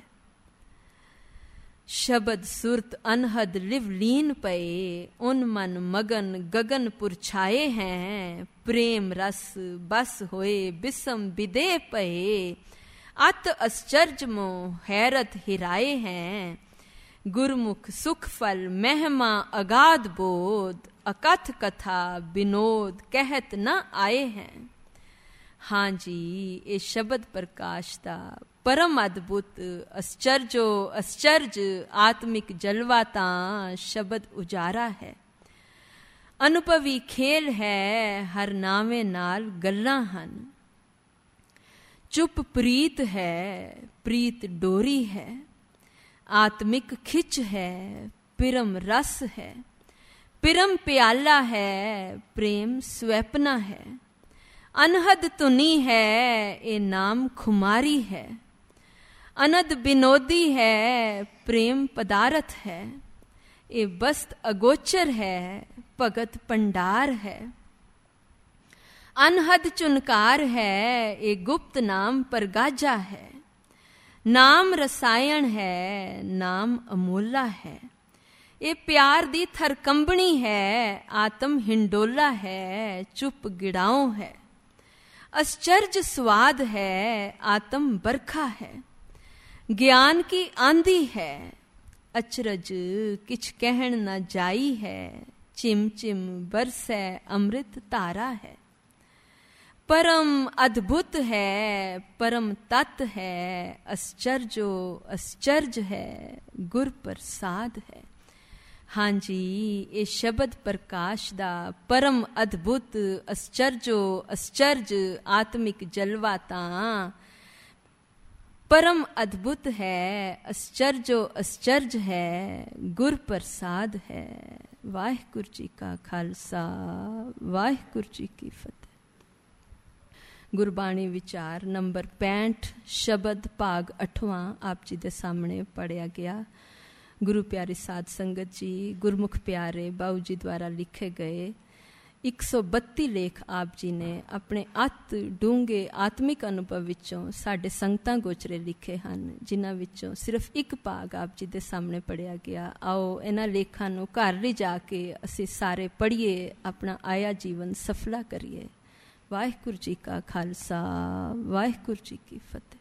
A: ਸ਼ਬਦ ਸੁਰਤ ਅਨਹਦ ਲਿਵ ਲੀਨ ਪਏ, ਉਨ ਮਨ ਮਗਨ ਗਗਨ ਪੁਰਛਾਏ ਹੈ। ਪ੍ਰੇਮ ਰਸ ਬਸ ਹੋਏ ਬਿਸਮ ਬਿਦੇ ਪਏ, अत आश्चर्य मोह हैरत हिराए हैं, गुरमुख सुख फल महिमा अगाध बोध, अकथ कथा विनोद कहत न आए हैं। हाँ जी, ये शब्द प्रकाश दा परम अद्भुत आश्चर्यो आश्चर्य आत्मिक जलवा तां शब्द उजारा है। अनुभवी खेल है हर नावे नाल गल्लां हन, चुप प्रीत है प्रीत डोरी है, आत्मिक खिच है पिरम रस है, पिरम प्याला है प्रेम स्वैपना है, अनहद तुनी है ये नाम खुमारी है, अनद विनोदी है प्रेम पदारथ है, ये बस्त अगोचर है भगत पंडार है, अनहद चुनकार है ये गुप्त नाम परगाजा है, नाम रसायन है नाम अमोला है, ये प्यार दी थरकंबणी है आत्म हिंडोला है, चुप गिड़ाओ है, आश्चर्य स्वाद है आत्म बरखा है, ज्ञान की आंधी है अचरज किछ कहन न जाई है, चिम चिम बरसै अमृत तारा है, परम अद्भुत है परम तत्व है, आश्चर्यो आश्चर्य है गुर प्रसाद है। हाँ जी, ये शब्द प्रकाश दा परम अद्भुत आश्चर्यो आश्चर्य आत्मिक जलवा तां परम अद्भुत है, आश्चर्यो आश्चर्य है गुर प्रसाद है। वाहिगुरु जी का खालसा वाहिगुरु जी की फतेह। गुरबाणी विचार नंबर 65 शब्द भाग 8वां आप जी दे सामने पढ़िया गया। गुरु प्यारी साध संगत जी, गुरमुख प्यारे बाऊ जी द्वारा लिखे गए 132 लेख आप जी ने अपने अत डूंगे आत्मिक अनुभव विचों साडे संगतां गोचरे लिखे हैं, जिन्हां विचों सिर्फ एक भाग आप जी दे सामने पढ़िया गया। आओ इन्हां लेखां नूं घर ले जाके असीं सारे पढ़िए, अपना आया जीवन सफला करिए। वाहिगुरु जी का खालसा वाहिगुरु जी की फतेह।